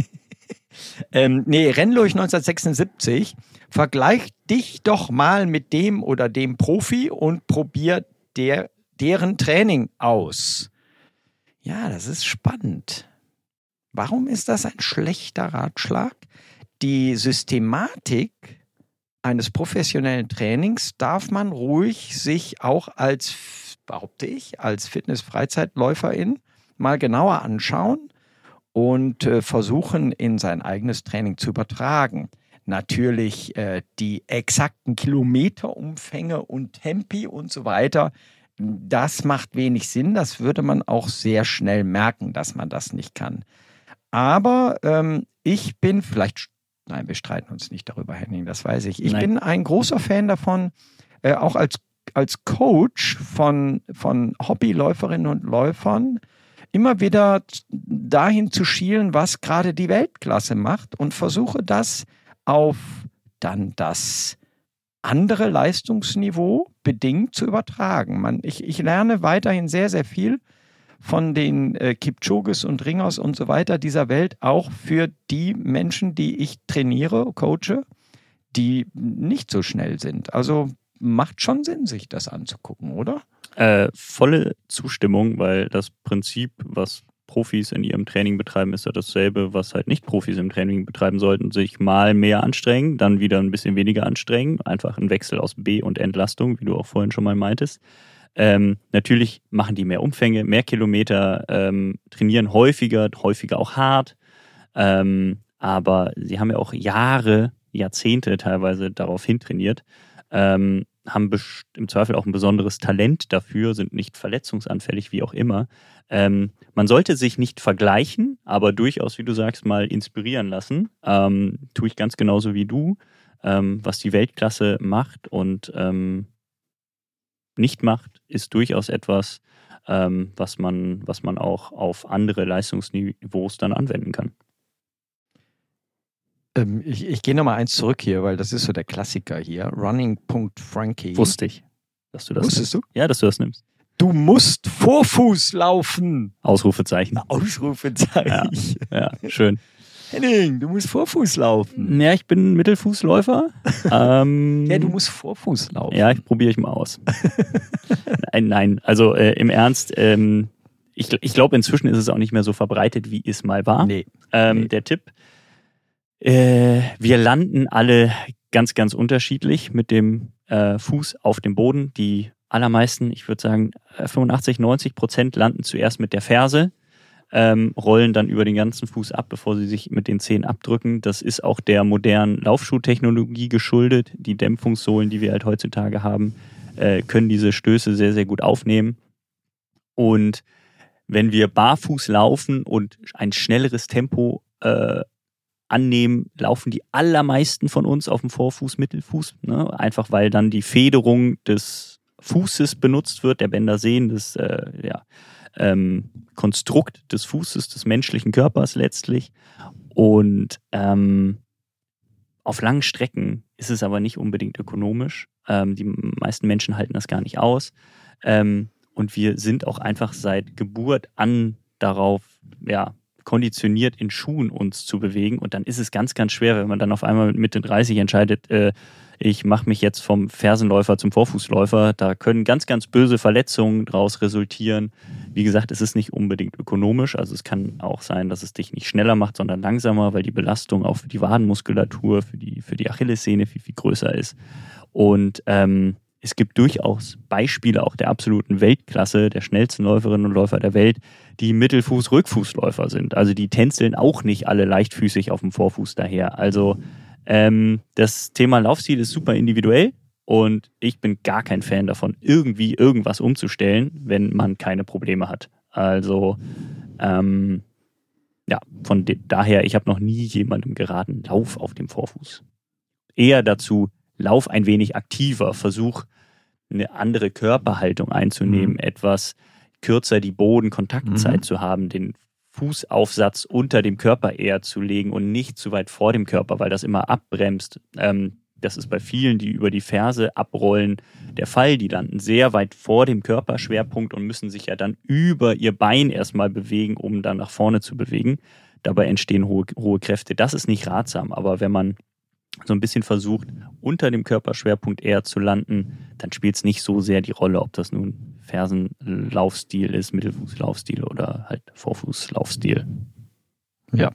ähm, nee, Rennlurch neunzehnhundertsechsundsiebzig. Vergleich dich doch mal mit dem oder dem Profi und probier der, deren Training aus. Ja, das ist spannend. Warum ist das ein schlechter Ratschlag? Die Systematik eines professionellen Trainings darf man ruhig sich auch als, behaupte ich, als Fitness-Freizeitläuferin mal genauer anschauen und äh, versuchen, in sein eigenes Training zu übertragen. Natürlich äh, die exakten Kilometerumfänge und Tempi und so weiter, das macht wenig Sinn. Das würde man auch sehr schnell merken, dass man das nicht kann. Aber ähm, ich bin vielleicht, nein, wir streiten uns nicht darüber, Henning, das weiß ich. Ich Nein. bin ein großer Fan davon, äh, auch als, als Coach von, von Hobbyläuferinnen und Läufern, immer wieder dahin zu schielen, was gerade die Weltklasse macht und versuche das auf dann das andere Leistungsniveau bedingt zu übertragen. Man, ich, ich lerne weiterhin sehr, sehr viel von den äh, Kipchoges und Ringers und so weiter dieser Welt auch für die Menschen, die ich trainiere, coache, die nicht so schnell sind. Also macht schon Sinn, sich das anzugucken, oder? Äh, volle Zustimmung, weil das Prinzip, was Profis in ihrem Training betreiben, ist ja dasselbe, was halt Nicht-Profis im Training betreiben sollten. Sich mal mehr anstrengen, dann wieder ein bisschen weniger anstrengen. Einfach ein Wechsel aus B- und Entlastung, wie du auch vorhin schon mal meintest. Ähm, natürlich machen die mehr Umfänge, mehr Kilometer, ähm, trainieren häufiger, häufiger auch hart. Ähm, aber sie haben ja auch Jahre, Jahrzehnte teilweise darauf hin trainiert. Ähm, haben im Zweifel auch ein besonderes Talent dafür, sind nicht verletzungsanfällig, wie auch immer. Ähm, man sollte sich nicht vergleichen, aber durchaus, wie du sagst, mal inspirieren lassen. Ähm, tue ich ganz genauso wie du, ähm, was die Weltklasse macht und ähm, nicht macht, ist durchaus etwas, ähm, was man, was man auch auf andere Leistungsniveaus dann anwenden kann. Ähm, ich ich gehe nochmal eins zurück hier, weil das ist so der Klassiker hier. Running.Frankie. Wusste ich, dass du das Wusstest nimmst. du? Ja, dass du das nimmst. Du musst Vorfuß laufen. Ausrufezeichen. Ausrufezeichen. Ja, ja, schön. Henning, du musst Vorfuß laufen. Ja, ich bin Mittelfußläufer. ähm, Ja, du musst Vorfuß laufen. Ja, ich probiere ich mal aus. nein, nein, also äh, im Ernst, ähm, ich, ich glaube, inzwischen ist es auch nicht mehr so verbreitet, wie es mal war. Nee. Ähm, nee. Der Tipp, äh, wir landen alle ganz, ganz unterschiedlich mit dem äh, Fuß auf dem Boden. Die allermeisten, ich würde sagen fünfundachtzig, neunzig Prozent landen zuerst mit der Ferse, ähm, rollen dann über den ganzen Fuß ab, bevor sie sich mit den Zehen abdrücken. Das ist auch der modernen Laufschuhtechnologie geschuldet. Die Dämpfungssohlen, die wir halt heutzutage haben, äh, können diese Stöße sehr, sehr gut aufnehmen. Und wenn wir barfuß laufen und ein schnelleres Tempo äh, annehmen, laufen die allermeisten von uns auf dem Vorfuß, Mittelfuß. Ne? Einfach weil dann die Federung des Fußes benutzt wird, der Bändersehnen, das äh, ja, ähm, Konstrukt des Fußes, des menschlichen Körpers letztlich. Und ähm, auf langen Strecken ist es aber nicht unbedingt ökonomisch. Ähm, die meisten Menschen halten das gar nicht aus. Ähm, und wir sind auch einfach seit Geburt an darauf, ja, konditioniert, in Schuhen uns zu bewegen. Und dann ist es ganz, ganz schwer, wenn man dann auf einmal mit Mitte dreißig entscheidet, äh, ich mache mich jetzt vom Fersenläufer zum Vorfußläufer. Da können ganz, ganz böse Verletzungen daraus resultieren. Wie gesagt, es ist nicht unbedingt ökonomisch. Also es kann auch sein, dass es dich nicht schneller macht, sondern langsamer, weil die Belastung auch für die Wadenmuskulatur, für die, für die Achillessehne viel, viel größer ist. Und ähm, es gibt durchaus Beispiele auch der absoluten Weltklasse, der schnellsten Läuferinnen und Läufer der Welt, die Mittelfuß-Rückfußläufer sind. Also die tänzeln auch nicht alle leichtfüßig auf dem Vorfuß daher. Also ähm, das Thema Laufstil ist super individuell und ich bin gar kein Fan davon, irgendwie irgendwas umzustellen, wenn man keine Probleme hat. Also ähm, ja, von de- daher, ich habe noch nie jemandem geraten, lauf auf dem Vorfuß. Eher dazu, lauf ein wenig aktiver, versuch eine andere Körperhaltung einzunehmen, mhm. etwas kürzer die Bodenkontaktzeit mhm. zu haben, den Fußaufsatz unter dem Körper eher zu legen und nicht zu weit vor dem Körper, weil das immer abbremst. Ähm, das ist bei vielen, die über die Ferse abrollen, der Fall. Die landen sehr weit vor dem Körperschwerpunkt und müssen sich ja dann über ihr Bein erstmal bewegen, um dann nach vorne zu bewegen. Dabei entstehen hohe, hohe Kräfte. Das ist nicht ratsam, aber wenn man so ein bisschen versucht, unter dem Körperschwerpunkt eher zu landen, dann spielt es nicht so sehr die Rolle, ob das nun Fersenlaufstil ist, Mittelfußlaufstil oder halt Vorfußlaufstil. Ja.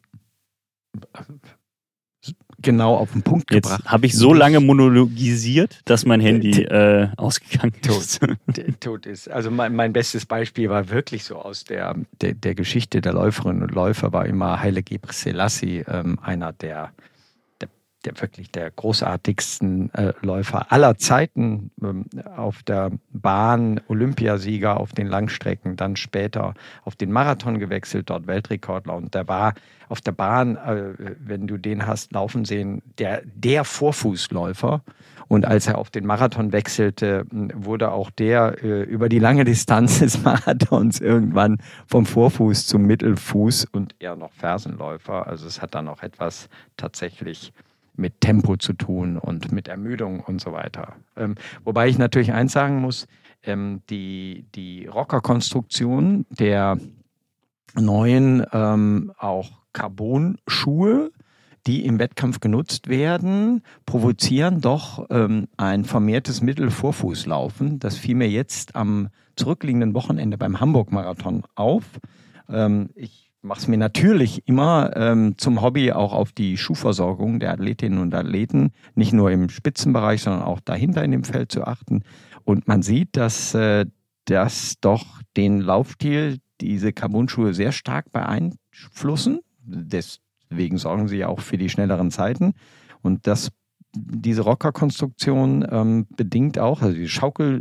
Genau auf den Punkt Jetzt gebracht. Jetzt habe ich so lange monologisiert, dass mein Handy äh, ausgegangen ist. Tot, tot ist. Also mein, mein bestes Beispiel war wirklich so aus der, der, der Geschichte der Läuferinnen und Läufer, war immer Haile Gebrselassie, ähm, einer der der wirklich der großartigsten äh, Läufer aller Zeiten, ähm, auf der Bahn, Olympiasieger auf den Langstrecken, dann später auf den Marathon gewechselt, dort Weltrekordler. Und der war auf der Bahn, äh, wenn du den hast laufen sehen, der, der Vorfußläufer. Und als er auf den Marathon wechselte, wurde auch der äh, über die lange Distanz des Marathons irgendwann vom Vorfuß zum Mittelfuß und eher noch Fersenläufer. Also es hat dann auch etwas tatsächlich mit Tempo zu tun und mit Ermüdung und so weiter. Ähm, wobei ich natürlich eins sagen muss, ähm, die, die Rocker-Konstruktion der neuen ähm, auch Carbon-Schuhe, die im Wettkampf genutzt werden, provozieren doch ähm, ein vermehrtes Mittelvorfußlaufen. Das fiel mir jetzt am zurückliegenden Wochenende beim Hamburg-Marathon auf. Ähm, ich mache es mir natürlich immer ähm, zum Hobby, auch auf die Schuhversorgung der Athletinnen und Athleten, nicht nur im Spitzenbereich, sondern auch dahinter in dem Feld zu achten. Und man sieht, dass äh, das doch den Laufstil, diese Carbon-Schuhe sehr stark beeinflussen. Deswegen sorgen sie ja auch für die schnelleren Zeiten. Und das, diese Rocker-Konstruktion ähm, bedingt auch, also die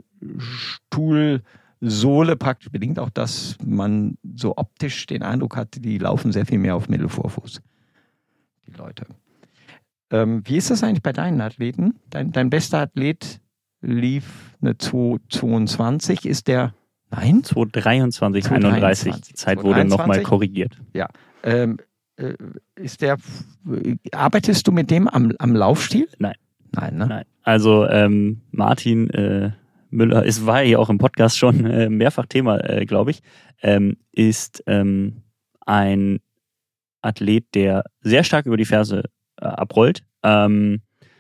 Schaukelstuhlsohle praktisch bedingt auch, dass man so optisch den Eindruck hat, die laufen sehr viel mehr auf Mittelvorfuß, die Leute. Ähm, wie ist das eigentlich bei deinen Athleten? Dein, dein bester Athlet lief eine zwei zweiundzwanzig, ist der, nein? zwei dreiundzwanzig, einunddreißig, die Zeit wurde nochmal korrigiert. Ja, ähm, äh, ist der, arbeitest du mit dem am, am Laufstil? Nein. Nein, ne? Nein. Also ähm, Martin äh, Müller, ist, war ja auch im Podcast schon äh, mehrfach Thema, äh, glaube ich, ähm, ist ähm, ein Athlet, der sehr stark über die Ferse äh, abrollt, ähm,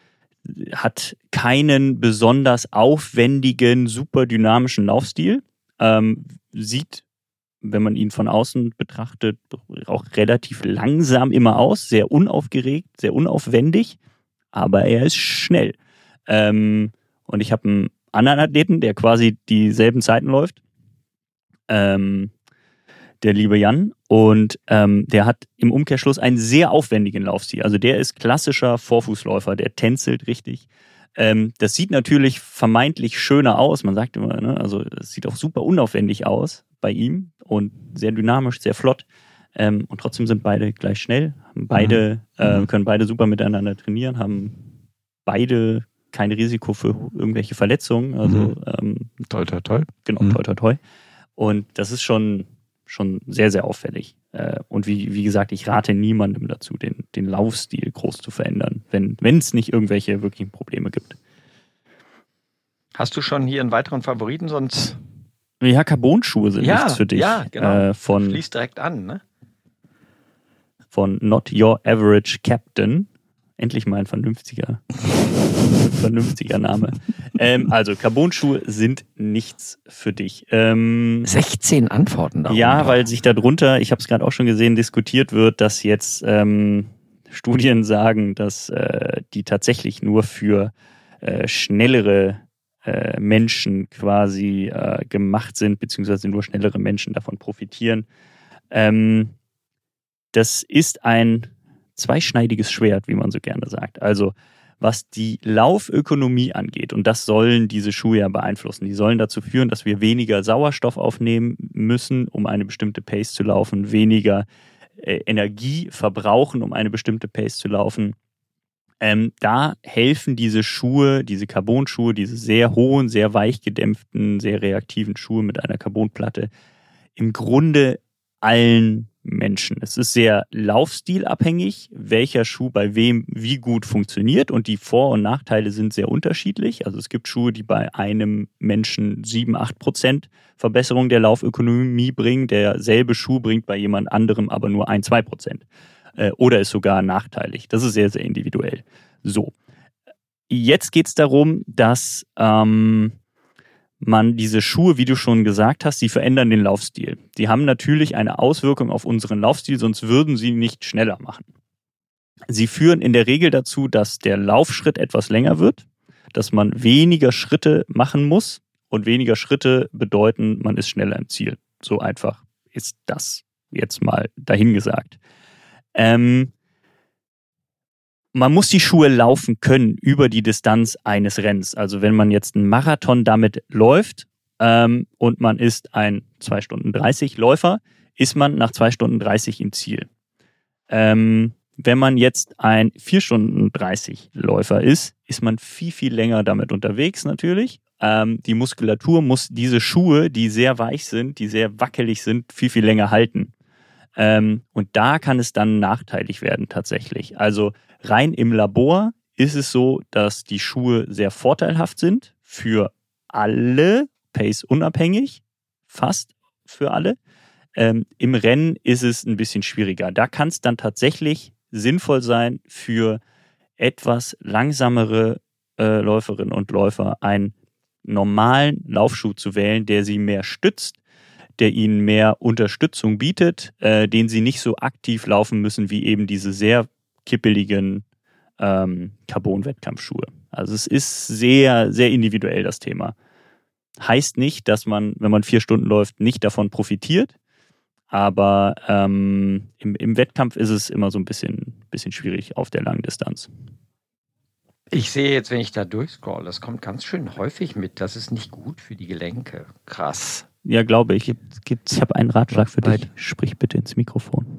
hat keinen besonders aufwendigen, super dynamischen Laufstil, ähm, sieht, wenn man ihn von außen betrachtet, auch relativ langsam immer aus, sehr unaufgeregt, sehr unaufwendig, aber er ist schnell. Ähm, und ich habe einen anderen Athleten, der quasi dieselben Zeiten läuft, ähm, der liebe Jan, und ähm, der hat im Umkehrschluss einen sehr aufwendigen Laufstil. Also der ist klassischer Vorfußläufer, der tänzelt richtig. Ähm, das sieht natürlich vermeintlich schöner aus, man sagt immer, ne? Also es sieht auch super unaufwendig aus bei ihm und sehr dynamisch, sehr flott. Ähm, und trotzdem sind beide gleich schnell, haben beide, mhm. äh, können beide super miteinander trainieren, haben beide kein Risiko für irgendwelche Verletzungen. Also Mhm. ähm, Toll, toll, toll. Genau, Mhm. toi, toi, toi. Und das ist schon, schon sehr, sehr auffällig. Äh, und wie, wie gesagt, ich rate niemandem dazu, den, den Laufstil groß zu verändern, wenn wenn es nicht irgendwelche wirklichen Probleme gibt. Hast du schon hier einen weiteren Favoriten, sonst Ja, Carbon-Schuhe sind ja, nichts für dich. Ja, genau. Äh, von, Fließt direkt an, ne? von Not Your Average Captain. Endlich mal ein vernünftiger, vernünftiger Name. Ähm, also, Carbon-Schuhe sind nichts für dich. Ähm, sechzehn Antworten darunter. Ja, weil sich darunter, ich habe es gerade auch schon gesehen, diskutiert wird, dass jetzt ähm, Studien sagen, dass äh, die tatsächlich nur für äh, schnellere äh, Menschen quasi äh, gemacht sind, beziehungsweise nur schnellere Menschen davon profitieren. Ähm, das ist ein zweischneidiges Schwert, wie man so gerne sagt. Also was die Laufökonomie angeht, und das sollen diese Schuhe ja beeinflussen, die sollen dazu führen, dass wir weniger Sauerstoff aufnehmen müssen, um eine bestimmte Pace zu laufen, weniger äh, Energie verbrauchen, um eine bestimmte Pace zu laufen. Ähm, da helfen diese Schuhe, diese Carbon-Schuhe, diese sehr hohen, sehr weich gedämpften, sehr reaktiven Schuhe mit einer Carbonplatte im Grunde allen Menschen. Es ist sehr laufstilabhängig, welcher Schuh bei wem wie gut funktioniert, und die Vor- und Nachteile sind sehr unterschiedlich. Also es gibt Schuhe, die bei einem Menschen sieben, acht Prozent Verbesserung der Laufökonomie bringen. Derselbe Schuh bringt bei jemand anderem aber nur ein, zwei Prozent. Äh, oder ist sogar nachteilig. Das ist sehr, sehr individuell. So. Jetzt geht es darum, dass ähm, man diese Schuhe, wie du schon gesagt hast, die verändern den Laufstil. Die haben natürlich eine Auswirkung auf unseren Laufstil, sonst würden sie nicht schneller machen. Sie führen in der Regel dazu, dass der Laufschritt etwas länger wird, dass man weniger Schritte machen muss, und weniger Schritte bedeuten, man ist schneller im Ziel. So einfach ist das jetzt mal dahingesagt. Ähm, Man muss die Schuhe laufen können über die Distanz eines Rennens. Also wenn man jetzt einen Marathon damit läuft ähm, und man ist ein zwei Stunden dreißig Läufer, ist man nach zwei Stunden dreißig im Ziel. Ähm, wenn man jetzt ein vier Stunden dreißig Läufer ist, ist man viel, viel länger damit unterwegs natürlich. Ähm, die Muskulatur muss diese Schuhe, die sehr weich sind, die sehr wackelig sind, viel, viel länger halten. Ähm, und da kann es dann nachteilig werden tatsächlich. Also rein im Labor ist es so, dass die Schuhe sehr vorteilhaft sind für alle Pace unabhängig, fast für alle. Ähm, Im Rennen ist es ein bisschen schwieriger. Da kann es dann tatsächlich sinnvoll sein, für etwas langsamere äh, Läuferinnen und Läufer einen normalen Laufschuh zu wählen, der sie mehr stützt, der ihnen mehr Unterstützung bietet, äh, den sie nicht so aktiv laufen müssen wie eben diese sehr kippeligen ähm, Carbon-Wettkampfschuhe. Also es ist sehr, sehr individuell, das Thema. Heißt nicht, dass man, wenn man vier Stunden läuft, nicht davon profitiert, aber ähm, im, im Wettkampf ist es immer so ein bisschen, bisschen schwierig auf der langen Distanz. Ich sehe jetzt, wenn ich da durchscroll, das kommt ganz schön häufig mit, das ist nicht gut für die Gelenke. Krass. Ja, glaube ich. Gibt, gibt's Ich habe einen Ratschlag für Bei- dich. Sprich bitte ins Mikrofon.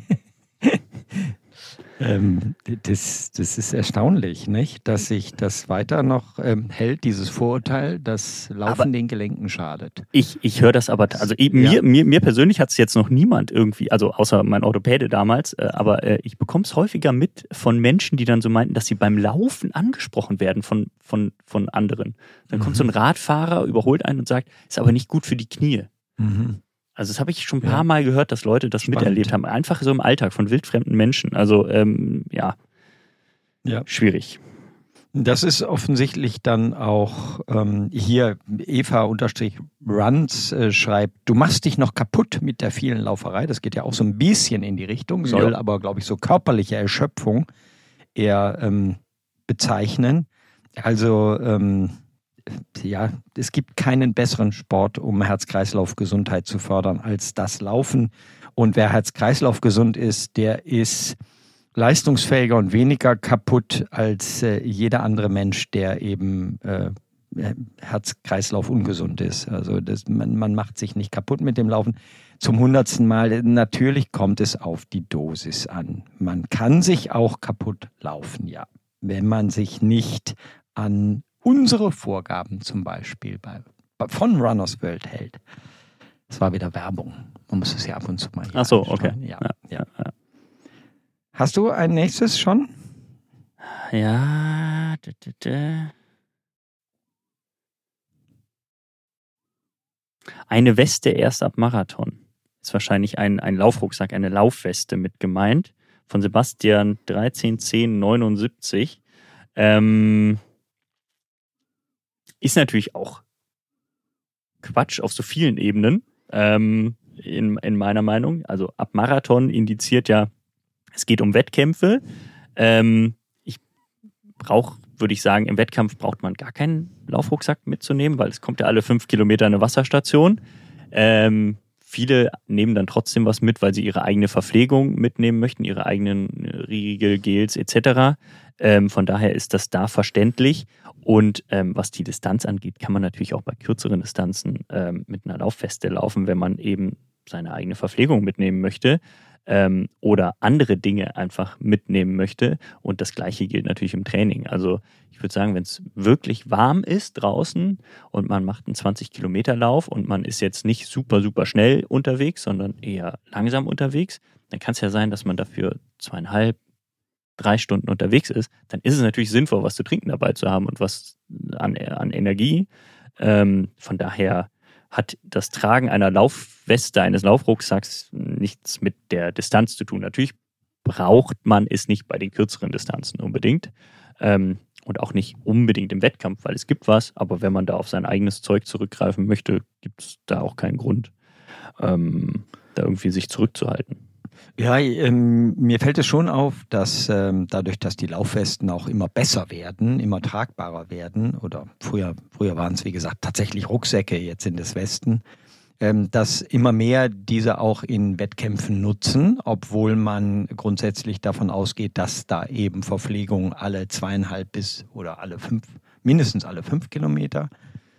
Ähm, das, das ist erstaunlich, nicht? Dass sich das weiter noch ähm, hält, dieses Vorurteil, dass Laufen Aber- den Gelenken schadet. Ich, ich höre das aber, also ich, Ja. mir, mir, mir persönlich hat es jetzt noch niemand irgendwie, also außer mein Orthopäde damals, äh, aber äh, ich bekomme es häufiger mit von Menschen, die dann so meinten, dass sie beim Laufen angesprochen werden von, von, von anderen. Dann kommt Mhm. so ein Radfahrer, überholt einen und sagt, ist aber nicht gut für die Knie. Mhm. Also das habe ich schon ein Ja. paar Mal gehört, dass Leute das Spannend. miterlebt haben. Einfach so im Alltag von wildfremden Menschen. Also ähm, ja, Ja. schwierig. Das ist offensichtlich dann auch ähm, hier Eva-Runs äh, schreibt, du machst dich noch kaputt mit der vielen Lauferei. Das geht ja auch so ein bisschen in die Richtung, soll Ja. aber, glaube ich, so körperliche Erschöpfung eher ähm, bezeichnen. Also ähm, ja, es gibt keinen besseren Sport, um Herz-Kreislauf-Gesundheit zu fördern, als das Laufen. Und wer Herz-Kreislauf gesund ist, der ist leistungsfähiger und weniger kaputt als äh, jeder andere Mensch, der eben äh, Herz-Kreislauf ungesund ist. Also das, man, man macht sich nicht kaputt mit dem Laufen. Zum hundertsten Mal, natürlich kommt es auf die Dosis an. Man kann sich auch kaputt laufen, ja, wenn man sich nicht an unsere Vorgaben zum Beispiel bei, von Runners World hält. Das war wieder Werbung. Man muss es ja ab und zu mal hier Ach so, einstreuen. okay. Ja, Ja, ja. ja. Hast du ein nächstes schon? Ja. Da, da, da. Eine Weste erst ab Marathon. Ist wahrscheinlich ein, ein Laufrucksack, eine Laufweste mit gemeint. Von Sebastian dreizehn zehn neunundsiebzig. Ähm, ist natürlich auch Quatsch auf so vielen Ebenen. Ähm, in, in meiner Meinung. Also ab Marathon indiziert ja, es geht um Wettkämpfe. Ähm, ich brauche, würde ich sagen, im Wettkampf braucht man gar keinen Laufrucksack mitzunehmen, weil es kommt ja alle fünf Kilometer eine Wasserstation. Ähm, viele nehmen dann trotzdem was mit, weil sie ihre eigene Verpflegung mitnehmen möchten, ihre eigenen Riegel, Gels et cetera. Ähm, von daher ist das da verständlich. Und ähm, was die Distanz angeht, kann man natürlich auch bei kürzeren Distanzen ähm, mit einer Laufweste laufen, wenn man eben seine eigene Verpflegung mitnehmen möchte. Ähm, oder andere Dinge einfach mitnehmen möchte. Und das Gleiche gilt natürlich im Training. Also ich würde sagen, wenn es wirklich warm ist draußen und man macht einen zwanzig Kilometer Lauf und man ist jetzt nicht super, super schnell unterwegs, sondern eher langsam unterwegs, dann kann es ja sein, dass man dafür zweieinhalb, drei Stunden unterwegs ist. Dann ist es natürlich sinnvoll, was zu trinken dabei zu haben und was an, an Energie. Ähm, von daher hat das Tragen einer Laufweste, eines Laufrucksacks nichts mit der Distanz zu tun. Natürlich braucht man es nicht bei den kürzeren Distanzen unbedingt ähm, und auch nicht unbedingt im Wettkampf, weil es gibt was, aber wenn man da auf sein eigenes Zeug zurückgreifen möchte, gibt es da auch keinen Grund, ähm, da irgendwie sich zurückzuhalten. Ja, ähm, mir fällt es schon auf, dass ähm, dadurch, dass die Laufwesten auch immer besser werden, immer tragbarer werden, oder früher, früher waren es, wie gesagt, tatsächlich Rucksäcke, jetzt sind es Westen, ähm, dass immer mehr diese auch in Wettkämpfen nutzen, obwohl man grundsätzlich davon ausgeht, dass da eben Verpflegung alle zweieinhalb bis oder alle fünf, mindestens alle fünf Kilometer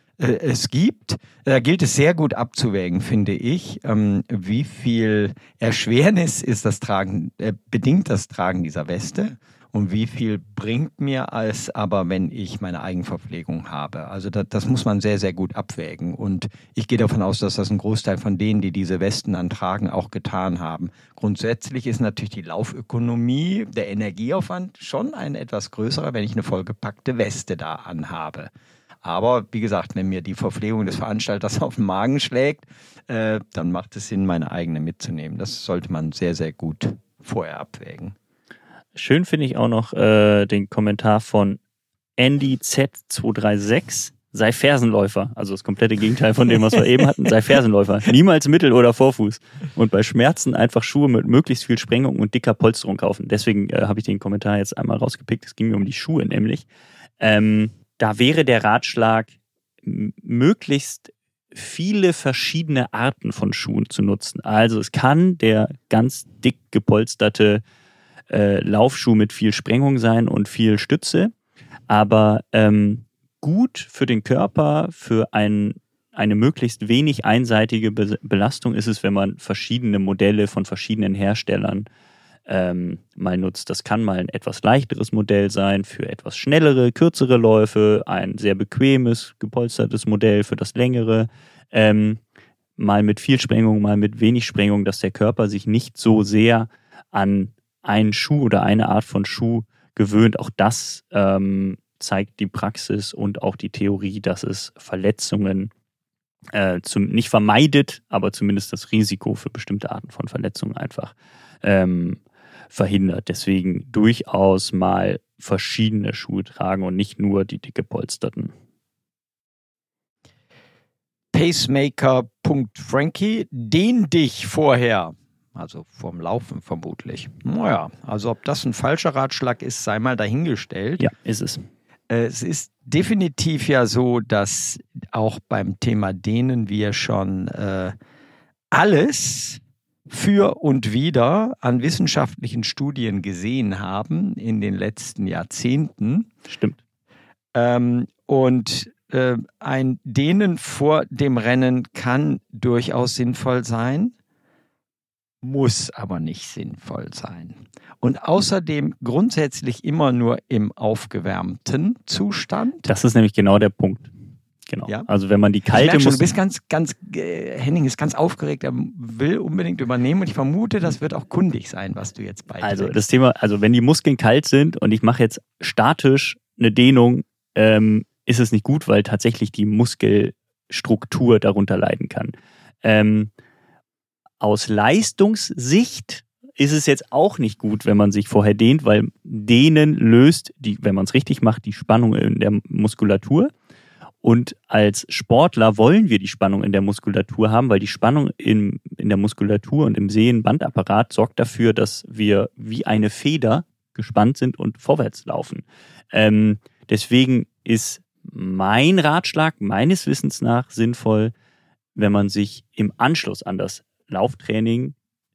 es gibt. Da gilt es sehr gut abzuwägen, finde ich, ähm, wie viel Erschwernis ist das Tragen, äh, bedingt das Tragen dieser Weste und wie viel bringt mir es aber, wenn ich meine Eigenverpflegung habe. Also das, das muss man sehr, sehr gut abwägen und ich gehe davon aus, dass das ein Großteil von denen, die diese Westen antragen, auch getan haben. Grundsätzlich ist natürlich die Laufökonomie, der Energieaufwand schon ein etwas größerer, wenn ich eine vollgepackte Weste da anhabe. Aber wie gesagt, wenn mir die Verpflegung des Veranstalters auf den Magen schlägt, äh, dann macht es Sinn, meine eigene mitzunehmen. Das sollte man sehr, sehr gut vorher abwägen. Schön finde ich auch noch äh, den Kommentar von Andy Z zwei drei sechs. Sei Fersenläufer, also das komplette Gegenteil von dem, was wir eben hatten. Sei Fersenläufer, niemals Mittel- oder Vorfuß. Und bei Schmerzen einfach Schuhe mit möglichst viel Sprengung und dicker Polsterung kaufen. Deswegen äh, habe ich den Kommentar jetzt einmal rausgepickt. Es ging mir um die Schuhe nämlich. Ähm, da wäre der Ratschlag, m- möglichst viele verschiedene Arten von Schuhen zu nutzen. Also es kann der ganz dick gepolsterte äh, Laufschuh mit viel Sprengung sein und viel Stütze, aber ähm, gut für den Körper, für ein, eine möglichst wenig einseitige Be- Belastung ist es, wenn man verschiedene Modelle von verschiedenen Herstellern ähm, mal nutzt. Das kann mal ein etwas leichteres Modell sein für etwas schnellere, kürzere Läufe, ein sehr bequemes, gepolstertes Modell für das längere, ähm, mal mit viel Sprengung, mal mit wenig Sprengung, dass der Körper sich nicht so sehr an einen Schuh oder eine Art von Schuh gewöhnt. Auch das ähm, zeigt die Praxis und auch die Theorie, dass es Verletzungen äh, zum, nicht vermeidet, aber zumindest das Risiko für bestimmte Arten von Verletzungen einfach ähm, verhindert. Deswegen durchaus mal verschiedene Schuhe tragen und nicht nur die dick gepolsterten. Pacemaker.Frankie, dehn dich vorher. Also vorm Laufen vermutlich. Naja, also ob das ein falscher Ratschlag ist, sei mal dahingestellt. Ja, ist es. Es ist definitiv ja so, dass auch beim Thema Dehnen wir schon äh, alles für und wider an wissenschaftlichen Studien gesehen haben in den letzten Jahrzehnten. Stimmt. Ähm, und äh, ein Dehnen vor dem Rennen kann durchaus sinnvoll sein, muss aber nicht sinnvoll sein. Und außerdem grundsätzlich immer nur im aufgewärmten Zustand. Das ist nämlich genau der Punkt. Genau. Ja? Also wenn man die Ich kalte merke schon, muss. du bist ganz, ganz, äh, Henning ist ganz aufgeregt, er will unbedingt übernehmen und ich vermute, das wird auch kundig sein, was du jetzt beiträgst. Also das Thema, also wenn die Muskeln kalt sind und ich mache jetzt statisch eine Dehnung, ähm, ist es nicht gut, weil tatsächlich die Muskelstruktur darunter leiden kann. Ähm, aus Leistungssicht ist es jetzt auch nicht gut, wenn man sich vorher dehnt, weil Dehnen löst, die, wenn man es richtig macht, die Spannung in der Muskulatur. Und als Sportler wollen wir die Spannung in der Muskulatur haben, weil die Spannung in, in der Muskulatur und im Sehnenbandapparat sorgt dafür, dass wir wie eine Feder gespannt sind und vorwärts laufen. Ähm, deswegen ist mein Ratschlag meines Wissens nach sinnvoll, wenn man sich im Anschluss an das Lauftraining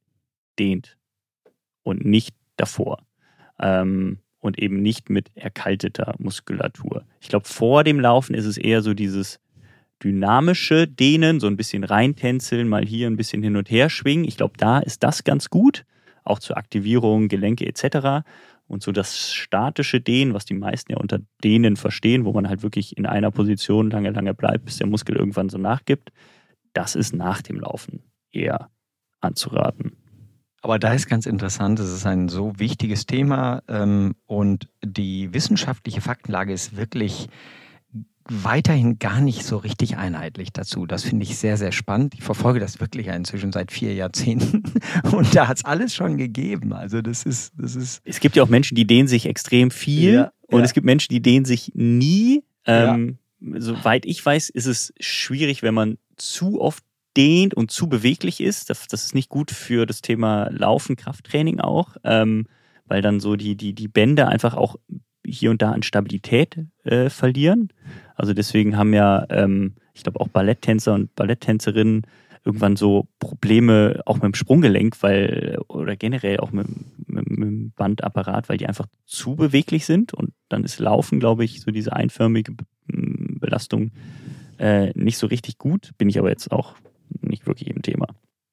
dehnt und nicht davor. Ähm, und eben nicht mit erkalteter Muskulatur. Ich glaube, vor dem Laufen ist es eher so dieses dynamische Dehnen, so ein bisschen reintänzeln, mal hier ein bisschen hin und her schwingen. Ich glaube, da ist das ganz gut, auch zur Aktivierung, Gelenke et cetera. Und so das statische Dehnen, was die meisten ja unter Dehnen verstehen, wo man halt wirklich in einer Position lange, lange bleibt, bis der Muskel irgendwann so nachgibt, das ist nach dem Laufen eher anzuraten. Aber da ist ganz interessant, es ist ein so wichtiges Thema ähm, und die wissenschaftliche Faktenlage ist wirklich weiterhin gar nicht so richtig einheitlich dazu. Das finde ich sehr, sehr spannend. Ich verfolge das wirklich inzwischen seit vier Jahrzehnten und da hat es alles schon gegeben. Also das ist, das ist. Es gibt ja auch Menschen, die dehnen sich extrem viel ja, und ja. es gibt Menschen, die dehnen sich nie. Ähm, ja. Soweit ich weiß, ist es schwierig, wenn man zu oft dehnt und zu beweglich ist. Das, das ist nicht gut für das Thema Laufen, Krafttraining auch, ähm, weil dann so die, die, die Bänder einfach auch hier und da an Stabilität äh, verlieren. Also deswegen haben ja, ähm, ich glaube auch Balletttänzer und Balletttänzerinnen irgendwann so Probleme auch mit dem Sprunggelenk, weil oder generell auch mit, mit, mit dem Bandapparat, weil die einfach zu beweglich sind und dann ist Laufen, glaube ich, so diese einförmige Belastung äh, nicht so richtig gut. Bin ich aber jetzt auch nicht wirklich im Thema.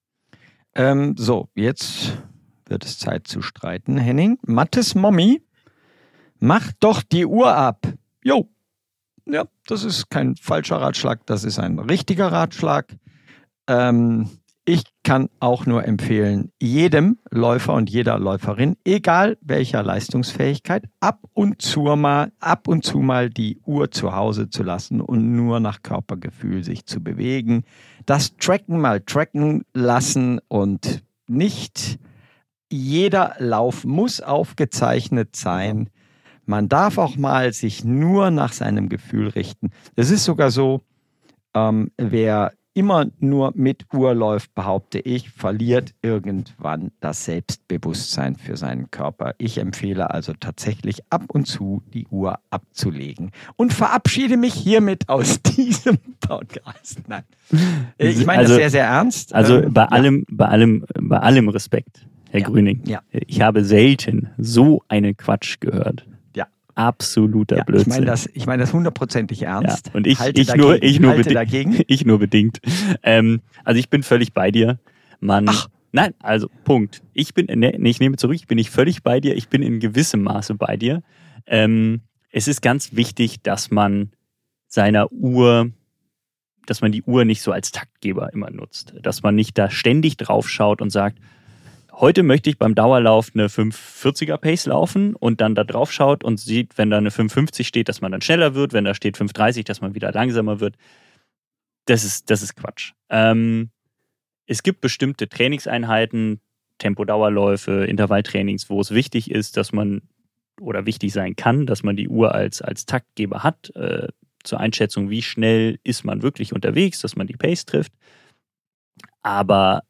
Ähm, so, jetzt wird es Zeit zu streiten, Henning. Mattes Mommy, mach doch die Uhr ab. Jo, ja, das ist kein falscher Ratschlag, das ist ein richtiger Ratschlag. Ähm, ich kann auch nur empfehlen, jedem Läufer und jeder Läuferin, egal welcher Leistungsfähigkeit, ab und zu mal, ab und zu mal die Uhr zu Hause zu lassen und nur nach Körpergefühl sich zu bewegen. Das Tracken mal tracken lassen und nicht jeder Lauf muss aufgezeichnet sein. Man darf auch mal sich nur nach seinem Gefühl richten. Es ist sogar so, ähm, wer immer nur mit Uhr läuft, behaupte ich, verliert irgendwann das Selbstbewusstsein für seinen Körper. Ich empfehle also tatsächlich ab und zu die Uhr abzulegen und verabschiede mich hiermit aus diesem Podcast. Nein, ich meine also, das sehr, sehr ernst. Also ähm, bei allem, ja. bei allem, bei allem Respekt, Herr ja. Grüning. Ja. Ich habe selten so einen Quatsch gehört. Absoluter ja, Blödsinn. Ich meine das, ich meine das hundertprozentig ernst. Ja, und ich, halte ich, dagegen, nur, ich, nur bedingt, dagegen. ich nur bedingt. Ähm, also ich bin völlig bei dir. Man, Ach. Nein, also Punkt. Ich bin, ne, ich nehme zurück, ich bin nicht völlig bei dir. Ich bin in gewissem Maße bei dir. Ähm, es ist ganz wichtig, dass man seiner Uhr, dass man die Uhr nicht so als Taktgeber immer nutzt. Dass man nicht da ständig drauf schaut und sagt, heute möchte ich beim Dauerlauf eine fünf vierziger Pace laufen und dann da drauf schaut und sieht, wenn da eine fünf fünfzig steht, dass man dann schneller wird, wenn da steht fünf dreißig, dass man wieder langsamer wird. Das ist, das ist Quatsch. Ähm, es gibt bestimmte Trainingseinheiten, Tempodauerläufe, Intervalltrainings, wo es wichtig ist, dass man oder wichtig sein kann, dass man die Uhr als, als Taktgeber hat, äh, zur Einschätzung, wie schnell ist man wirklich unterwegs, dass man die Pace trifft. Aber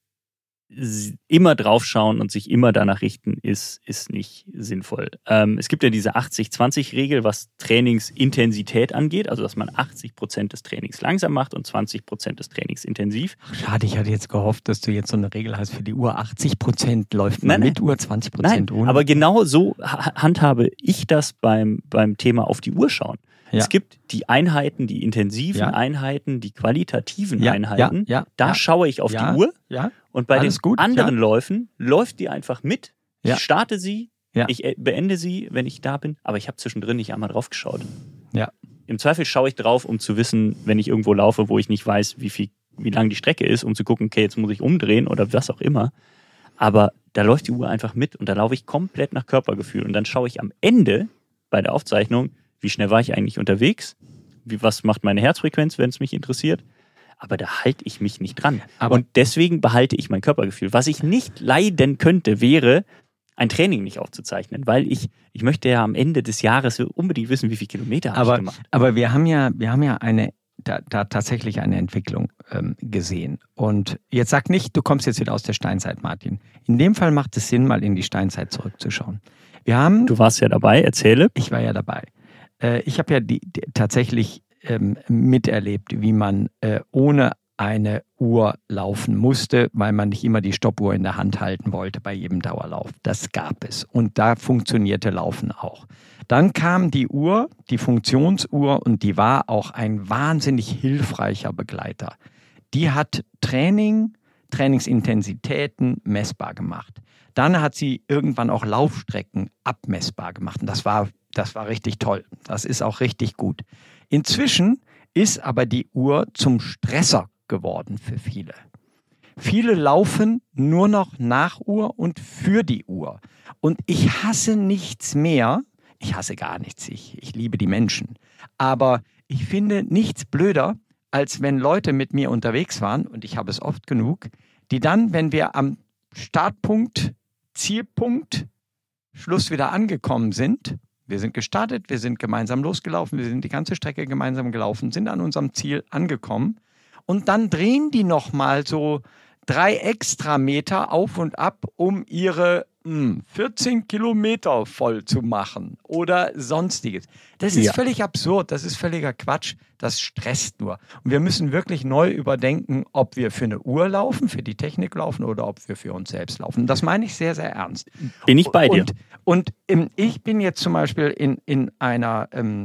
immer draufschauen und sich immer danach richten, ist, ist nicht sinnvoll. Ähm, es gibt ja diese achtzig zwanzig Regel, was Trainingsintensität angeht, also dass man achtzig Prozent des Trainings langsam macht und zwanzig Prozent des Trainings intensiv. Schade, ich hatte jetzt gehofft, dass du jetzt so eine Regel hast für die Uhr. achtzig Prozent läuft man nein, mit Uhr, zwanzig Prozent ohne. Aber genau so handhabe ich das beim, beim Thema auf die Uhr schauen. Ja. Es gibt die Einheiten, die intensiven ja. Einheiten, die qualitativen ja, Einheiten. Ja, ja, da ja. schaue ich auf ja, die Uhr ja. und bei Alles den gut, anderen ja. Läufen läuft die einfach mit. Ja. Ich starte sie, ja. ich beende sie, wenn ich da bin, aber ich habe zwischendrin nicht einmal drauf geschaut. Ja. Im Zweifel schaue ich drauf, um zu wissen, wenn ich irgendwo laufe, wo ich nicht weiß, wie viel, wie lang die Strecke ist, um zu gucken, okay, jetzt muss ich umdrehen oder was auch immer. Aber da läuft die Uhr einfach mit und da laufe ich komplett nach Körpergefühl. Und dann schaue ich am Ende bei der Aufzeichnung, wie schnell war ich eigentlich unterwegs, wie, was macht meine Herzfrequenz, wenn es mich interessiert. Aber da halte ich mich nicht dran. Aber und deswegen behalte ich mein Körpergefühl. Was ich nicht leiden könnte, wäre, ein Training nicht aufzuzeichnen, weil ich, ich möchte ja am Ende des Jahres unbedingt wissen, wie viele Kilometer habe ich gemacht. Aber wir haben ja, wir haben ja eine, da, da tatsächlich eine Entwicklung ähm, gesehen. Und jetzt sag nicht, du kommst jetzt wieder aus der Steinzeit, Martin. In dem Fall macht es Sinn, mal in die Steinzeit zurückzuschauen. Wir haben, du warst ja dabei, erzähle. Ich war ja dabei. Äh, ich habe ja die, die, tatsächlich ähm, miterlebt, wie man äh, ohne eine Uhr laufen musste, weil man nicht immer die Stoppuhr in der Hand halten wollte bei jedem Dauerlauf. Das gab es. Und da funktionierte Laufen auch. Dann kam die Uhr, die Funktionsuhr, und die war auch ein wahnsinnig hilfreicher Begleiter. Die hat Training, Trainingsintensitäten messbar gemacht. Dann hat sie irgendwann auch Laufstrecken abmessbar gemacht. Und das war, das war richtig toll. Das ist auch richtig gut. Inzwischen ist aber die Uhr zum Stresser geworden für viele. Viele laufen nur noch nach Uhr und für die Uhr. Und ich hasse nichts mehr. Ich hasse gar nichts. Ich, ich liebe die Menschen. Aber ich finde nichts blöder, als wenn Leute mit mir unterwegs waren, und ich habe es oft genug, die dann, wenn wir am Startpunkt, Zielpunkt, Schluss wieder angekommen sind, wir sind gestartet, wir sind gemeinsam losgelaufen, wir sind die ganze Strecke gemeinsam gelaufen, sind an unserem Ziel angekommen, und dann drehen die nochmal so drei extra Meter auf und ab, um ihre mh, vierzehn Kilometer voll zu machen oder sonstiges. Das ist ja. völlig absurd, das ist völliger Quatsch, das stresst nur. Und wir müssen wirklich neu überdenken, ob wir für eine Uhr laufen, für die Technik laufen oder ob wir für uns selbst laufen. Das meine ich sehr, sehr ernst. Bin ich bei dir. Und, und ähm, ich bin jetzt zum Beispiel in, in einer ähm,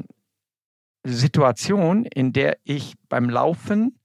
Situation, in der ich beim Laufen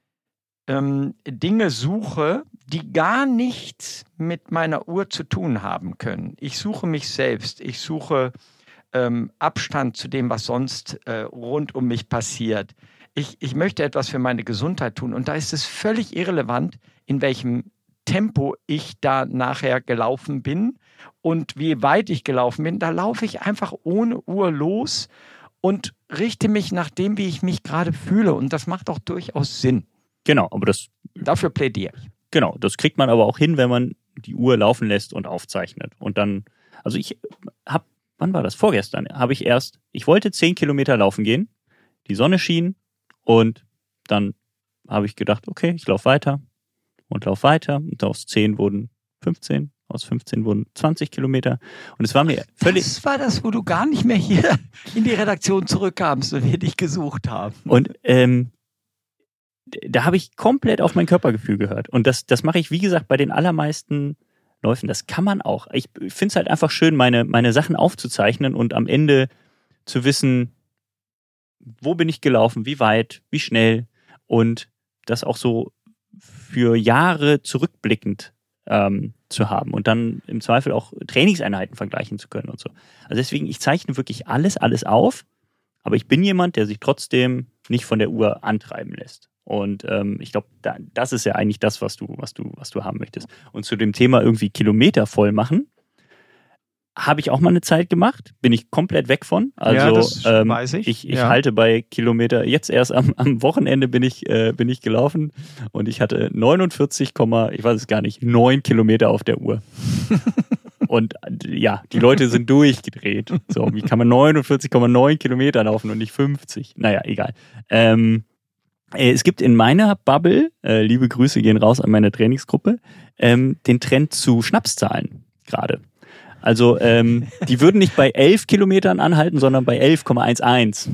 ähm, Dinge suche, die gar nichts mit meiner Uhr zu tun haben können. Ich suche mich selbst, ich suche ähm, Abstand zu dem, was sonst äh, rund um mich passiert. Ich, ich möchte etwas für meine Gesundheit tun, und da ist es völlig irrelevant, in welchem Tempo ich da nachher gelaufen bin und wie weit ich gelaufen bin. Da laufe ich einfach ohne Uhr los und richte mich nach dem, wie ich mich gerade fühle. Und das macht auch durchaus Sinn. Genau, aber das... Dafür plädiere ich. Genau, das kriegt man aber auch hin, wenn man die Uhr laufen lässt und aufzeichnet. Und dann, also ich habe, wann war das? Vorgestern habe ich erst, ich wollte zehn Kilometer laufen gehen, die Sonne schien und dann habe ich gedacht, okay, ich laufe weiter und laufe weiter und aus zehn wurden fünfzehn, aus fünfzehn wurden zwanzig Kilometer und es war mir völlig... Das war das, wo du gar nicht mehr hier in die Redaktion zurückkamst und wir dich gesucht haben. Und ähm, da habe ich komplett auf mein Körpergefühl gehört. Und das, das mache ich, wie gesagt, bei den allermeisten Läufen. Das kann man auch. Ich finde es halt einfach schön, meine, meine Sachen aufzuzeichnen und am Ende zu wissen, wo bin ich gelaufen, wie weit, wie schnell und das auch so für Jahre zurückblickend ähm, zu haben und dann im Zweifel auch Trainingseinheiten vergleichen zu können und so. Also deswegen, ich zeichne wirklich alles, alles auf, aber ich bin jemand, der sich trotzdem nicht von der Uhr antreiben lässt. Und ähm, ich glaube, da, das ist ja eigentlich das, was du, was du, was du haben möchtest. Und zu dem Thema irgendwie Kilometer voll machen, habe ich auch mal eine Zeit gemacht, bin ich komplett weg von. Also ja, das ähm, weiß ich. ich, ich ja. halte bei Kilometer, jetzt erst am, am Wochenende bin ich, äh, bin ich gelaufen und ich hatte neunundvierzig, ich weiß es gar nicht, neun Kilometer auf der Uhr. Und ja, die Leute sind durchgedreht. So, wie kann man neunundvierzig Komma neun Kilometer laufen und nicht fünfzig? Naja, egal. Ähm, Es gibt in meiner Bubble, äh, liebe Grüße gehen raus an meine Trainingsgruppe, ähm, den Trend zu Schnapszahlen gerade. Also ähm, die würden nicht bei elf Kilometern anhalten, sondern bei elf Komma elf.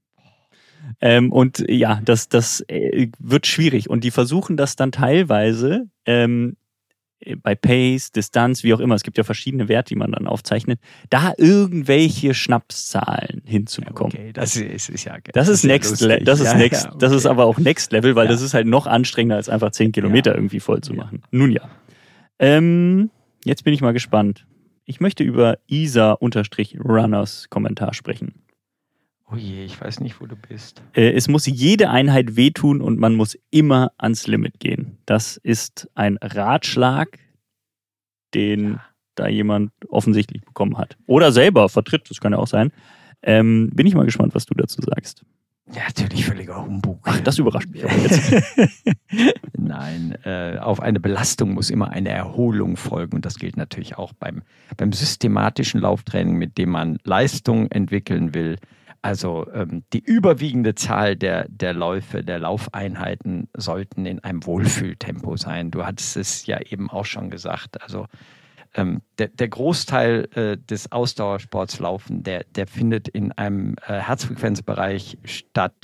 Ähm, und ja, das, das äh, wird schwierig. Und die versuchen das dann teilweise ähm, bei Pace, Distanz, wie auch immer, es gibt ja verschiedene Werte, die man dann aufzeichnet, da irgendwelche Schnapszahlen hinzubekommen. Okay, das ist, ist ja Das ist ja Next Level, das ist ja, Next, ja, okay. das ist aber auch Next Level, weil Ja. das ist halt noch anstrengender als einfach zehn Kilometer Ja. irgendwie voll zu machen. Nun ja. Ähm, jetzt bin ich mal gespannt. Ich möchte über Isa-Runners Kommentar sprechen. Oh je, ich weiß nicht, wo du bist. Äh, es muss jede Einheit wehtun und man muss immer ans Limit gehen. Das ist ein Ratschlag, den Ja. da jemand offensichtlich bekommen hat. Oder selber vertritt, das kann ja auch sein. Ähm, bin ich mal gespannt, was du dazu sagst. Ja, natürlich völliger Humbug. Ach, das überrascht mich aber jetzt. Nein, äh, auf eine Belastung muss immer eine Erholung folgen. Und das gilt natürlich auch beim, beim systematischen Lauftraining, mit dem man Leistung entwickeln will. Also ähm, die überwiegende Zahl der, der Läufe, der Laufeinheiten sollten in einem Wohlfühltempo sein. Du hattest es ja eben auch schon gesagt. Also ähm, der, der Großteil äh, des Ausdauersports Laufen, der, der findet in einem äh, Herzfrequenzbereich statt,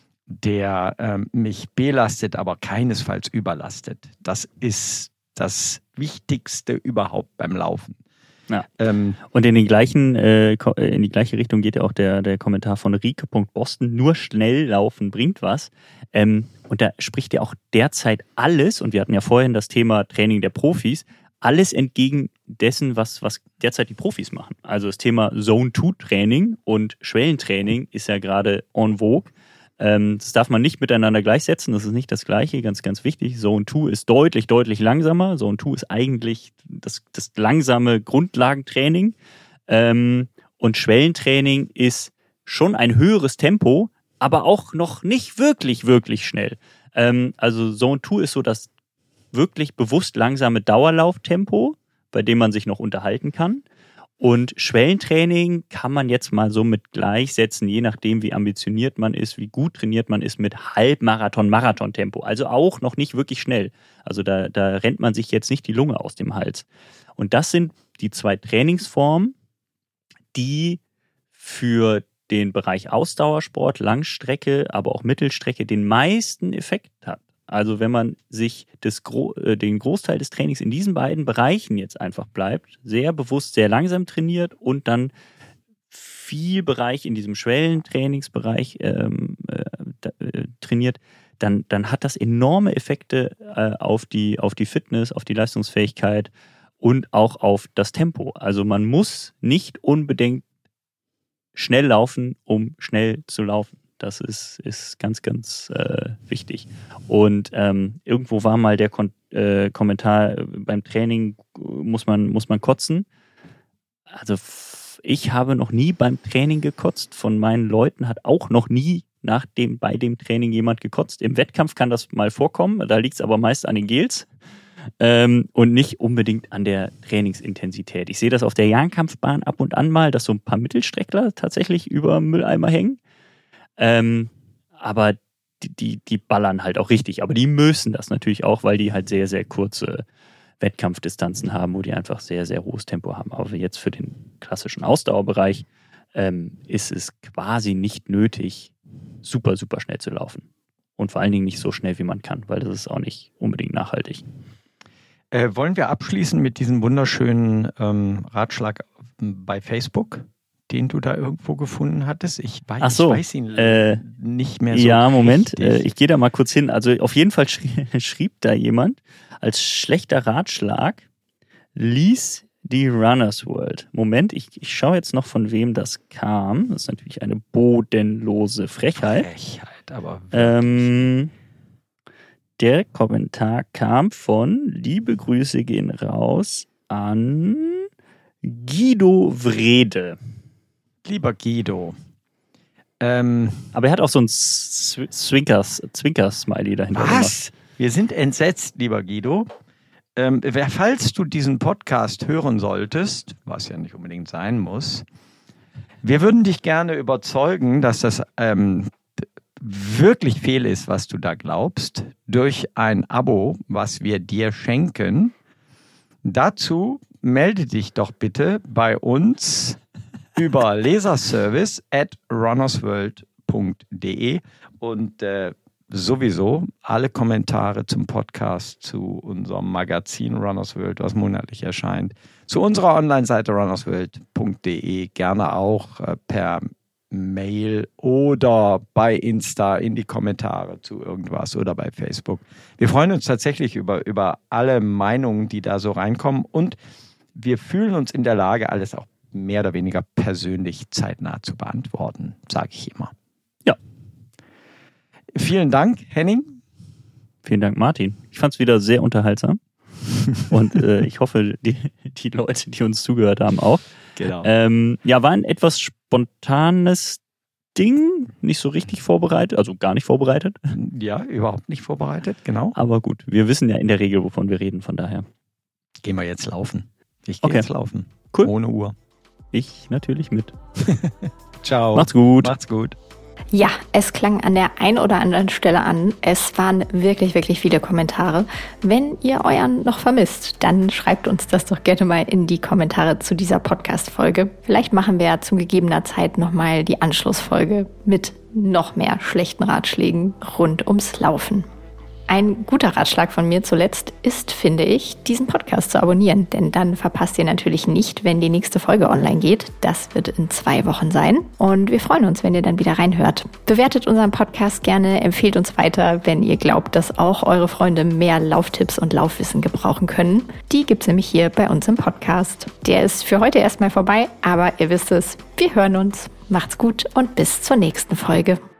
der ähm, mich belastet, aber keinesfalls überlastet. Das ist das Wichtigste überhaupt beim Laufen. Ja. Ähm, Und in den gleichen, äh, in die gleiche Richtung geht ja auch der, der Kommentar von Rike.Boston. Nur schnell laufen bringt was. Ähm, und da spricht ja auch derzeit alles, und wir hatten ja vorhin das Thema Training der Profis, alles entgegen dessen, was, was derzeit die Profis machen. Also das Thema Zone zwei Training und Schwellentraining ist ja gerade en vogue. Ähm, das darf man nicht miteinander gleichsetzen, das ist nicht das Gleiche, ganz, ganz wichtig. Zone zwei ist deutlich, deutlich langsamer. Zone zwei ist eigentlich das, das langsame Grundlagentraining. Ähm, und Schwellentraining ist schon ein höheres Tempo, aber auch noch nicht wirklich, wirklich schnell. Ähm, also Zone zwei ist so das wirklich bewusst langsame Dauerlauftempo, bei dem man sich noch unterhalten kann. Und Schwellentraining kann man jetzt mal so mit gleichsetzen, je nachdem, wie ambitioniert man ist, wie gut trainiert man ist, mit Halbmarathon-Marathon-Tempo. Also auch noch nicht wirklich schnell. Also da, da rennt man sich jetzt nicht die Lunge aus dem Hals. Und das sind die zwei Trainingsformen, die für den Bereich Ausdauersport, Langstrecke, aber auch Mittelstrecke den meisten Effekt hat. Also wenn man sich das Gro- äh, den Großteil des Trainings in diesen beiden Bereichen jetzt einfach bleibt, sehr bewusst, sehr langsam trainiert und dann viel Bereich in diesem Schwellentrainingsbereich ähm, äh, äh, trainiert, dann, dann hat das enorme Effekte äh, auf die, auf die Fitness, auf die Leistungsfähigkeit und auch auf das Tempo. Also man muss nicht unbedingt schnell laufen, um schnell zu laufen. Das ist, ist ganz, ganz äh, wichtig. Und ähm, irgendwo war mal der, Kon- äh, Kommentar, beim Training muss man, muss man kotzen. Also ich habe noch nie beim Training gekotzt. Von meinen Leuten hat auch noch nie nach dem, bei dem Training jemand gekotzt. Im Wettkampf kann das mal vorkommen, da liegt es aber meist an den Gels ähm, und nicht unbedingt an der Trainingsintensität. Ich sehe das auf der Jahnkampfbahn ab und an mal, dass so ein paar Mittelstreckler tatsächlich über Mülleimer hängen. Ähm, aber die, die, die ballern halt auch richtig. Aber die müssen das natürlich auch, weil die halt sehr, sehr kurze Wettkampfdistanzen haben, wo die einfach sehr, sehr hohes Tempo haben. Aber jetzt für den klassischen Ausdauerbereich ähm, ist es quasi nicht nötig, super, super schnell zu laufen. Und vor allen Dingen nicht so schnell, wie man kann, weil das ist auch nicht unbedingt nachhaltig. Äh, wollen wir abschließen mit diesem wunderschönen ähm, Ratschlag bei Facebook, den du da irgendwo gefunden hattest? Ich weiß, Ach so, ich weiß ihn äh, nicht mehr so Ja, Moment, richtig. äh, ich gehe da mal kurz hin. Also auf jeden Fall schrie, schrieb da jemand, als schlechter Ratschlag, lies die Runners World. Moment, ich, ich schaue jetzt noch, von wem das kam. Das ist natürlich eine bodenlose Frechheit. Frechheit, aber Ähm, der Kommentar kam von, liebe Grüße gehen raus an Guido Wrede. Lieber Guido. Ähm, Aber er hat auch so ein Zwinkers, Zwinkers-Smiley dahinter was? gemacht. Wir sind entsetzt, lieber Guido. Ähm, falls du diesen Podcast hören solltest, was ja nicht unbedingt sein muss, wir würden dich gerne überzeugen, dass das ähm, wirklich fehl ist, was du da glaubst, durch ein Abo, was wir dir schenken. Dazu melde dich doch bitte bei uns über leserservice at runnersworld punkt de und äh, sowieso alle Kommentare zum Podcast, zu unserem Magazin Runners World, was monatlich erscheint, zu unserer Online-Seite runnersworld punkt de, gerne auch äh, per Mail oder bei Insta in die Kommentare zu irgendwas oder bei Facebook. Wir freuen uns tatsächlich über, über alle Meinungen, die da so reinkommen, und wir fühlen uns in der Lage, alles auch mehr oder weniger persönlich zeitnah zu beantworten, sage ich immer. Ja. Vielen Dank, Henning. Vielen Dank, Martin. Ich fand es wieder sehr unterhaltsam. Und äh, ich hoffe, die, die Leute, die uns zugehört haben, auch. Genau. Ähm, ja, war ein etwas spontanes Ding, nicht so richtig vorbereitet, also gar nicht vorbereitet. Ja, überhaupt nicht vorbereitet, genau. Aber gut, wir wissen ja in der Regel, wovon wir reden, von daher. Gehen wir jetzt laufen. Ich gehe Okay. jetzt laufen. Cool. Ohne Uhr. Ich natürlich mit. Ciao. Macht's gut. Macht's gut. Ja, es klang an der ein oder anderen Stelle an. Es waren wirklich, wirklich viele Kommentare. Wenn ihr euren noch vermisst, dann schreibt uns das doch gerne mal in die Kommentare zu dieser Podcast-Folge. Vielleicht machen wir ja zu gegebener Zeit nochmal die Anschlussfolge mit noch mehr schlechten Ratschlägen rund ums Laufen. Ein guter Ratschlag von mir zuletzt ist, finde ich, diesen Podcast zu abonnieren, denn dann verpasst ihr natürlich nicht, wenn die nächste Folge online geht. Das wird in zwei Wochen sein und wir freuen uns, wenn ihr dann wieder reinhört. Bewertet unseren Podcast gerne, empfehlt uns weiter, wenn ihr glaubt, dass auch eure Freunde mehr Lauftipps und Laufwissen gebrauchen können. Die gibt's nämlich hier bei uns im Podcast. Der ist für heute erstmal vorbei, aber ihr wisst es, wir hören uns. Macht's gut und bis zur nächsten Folge.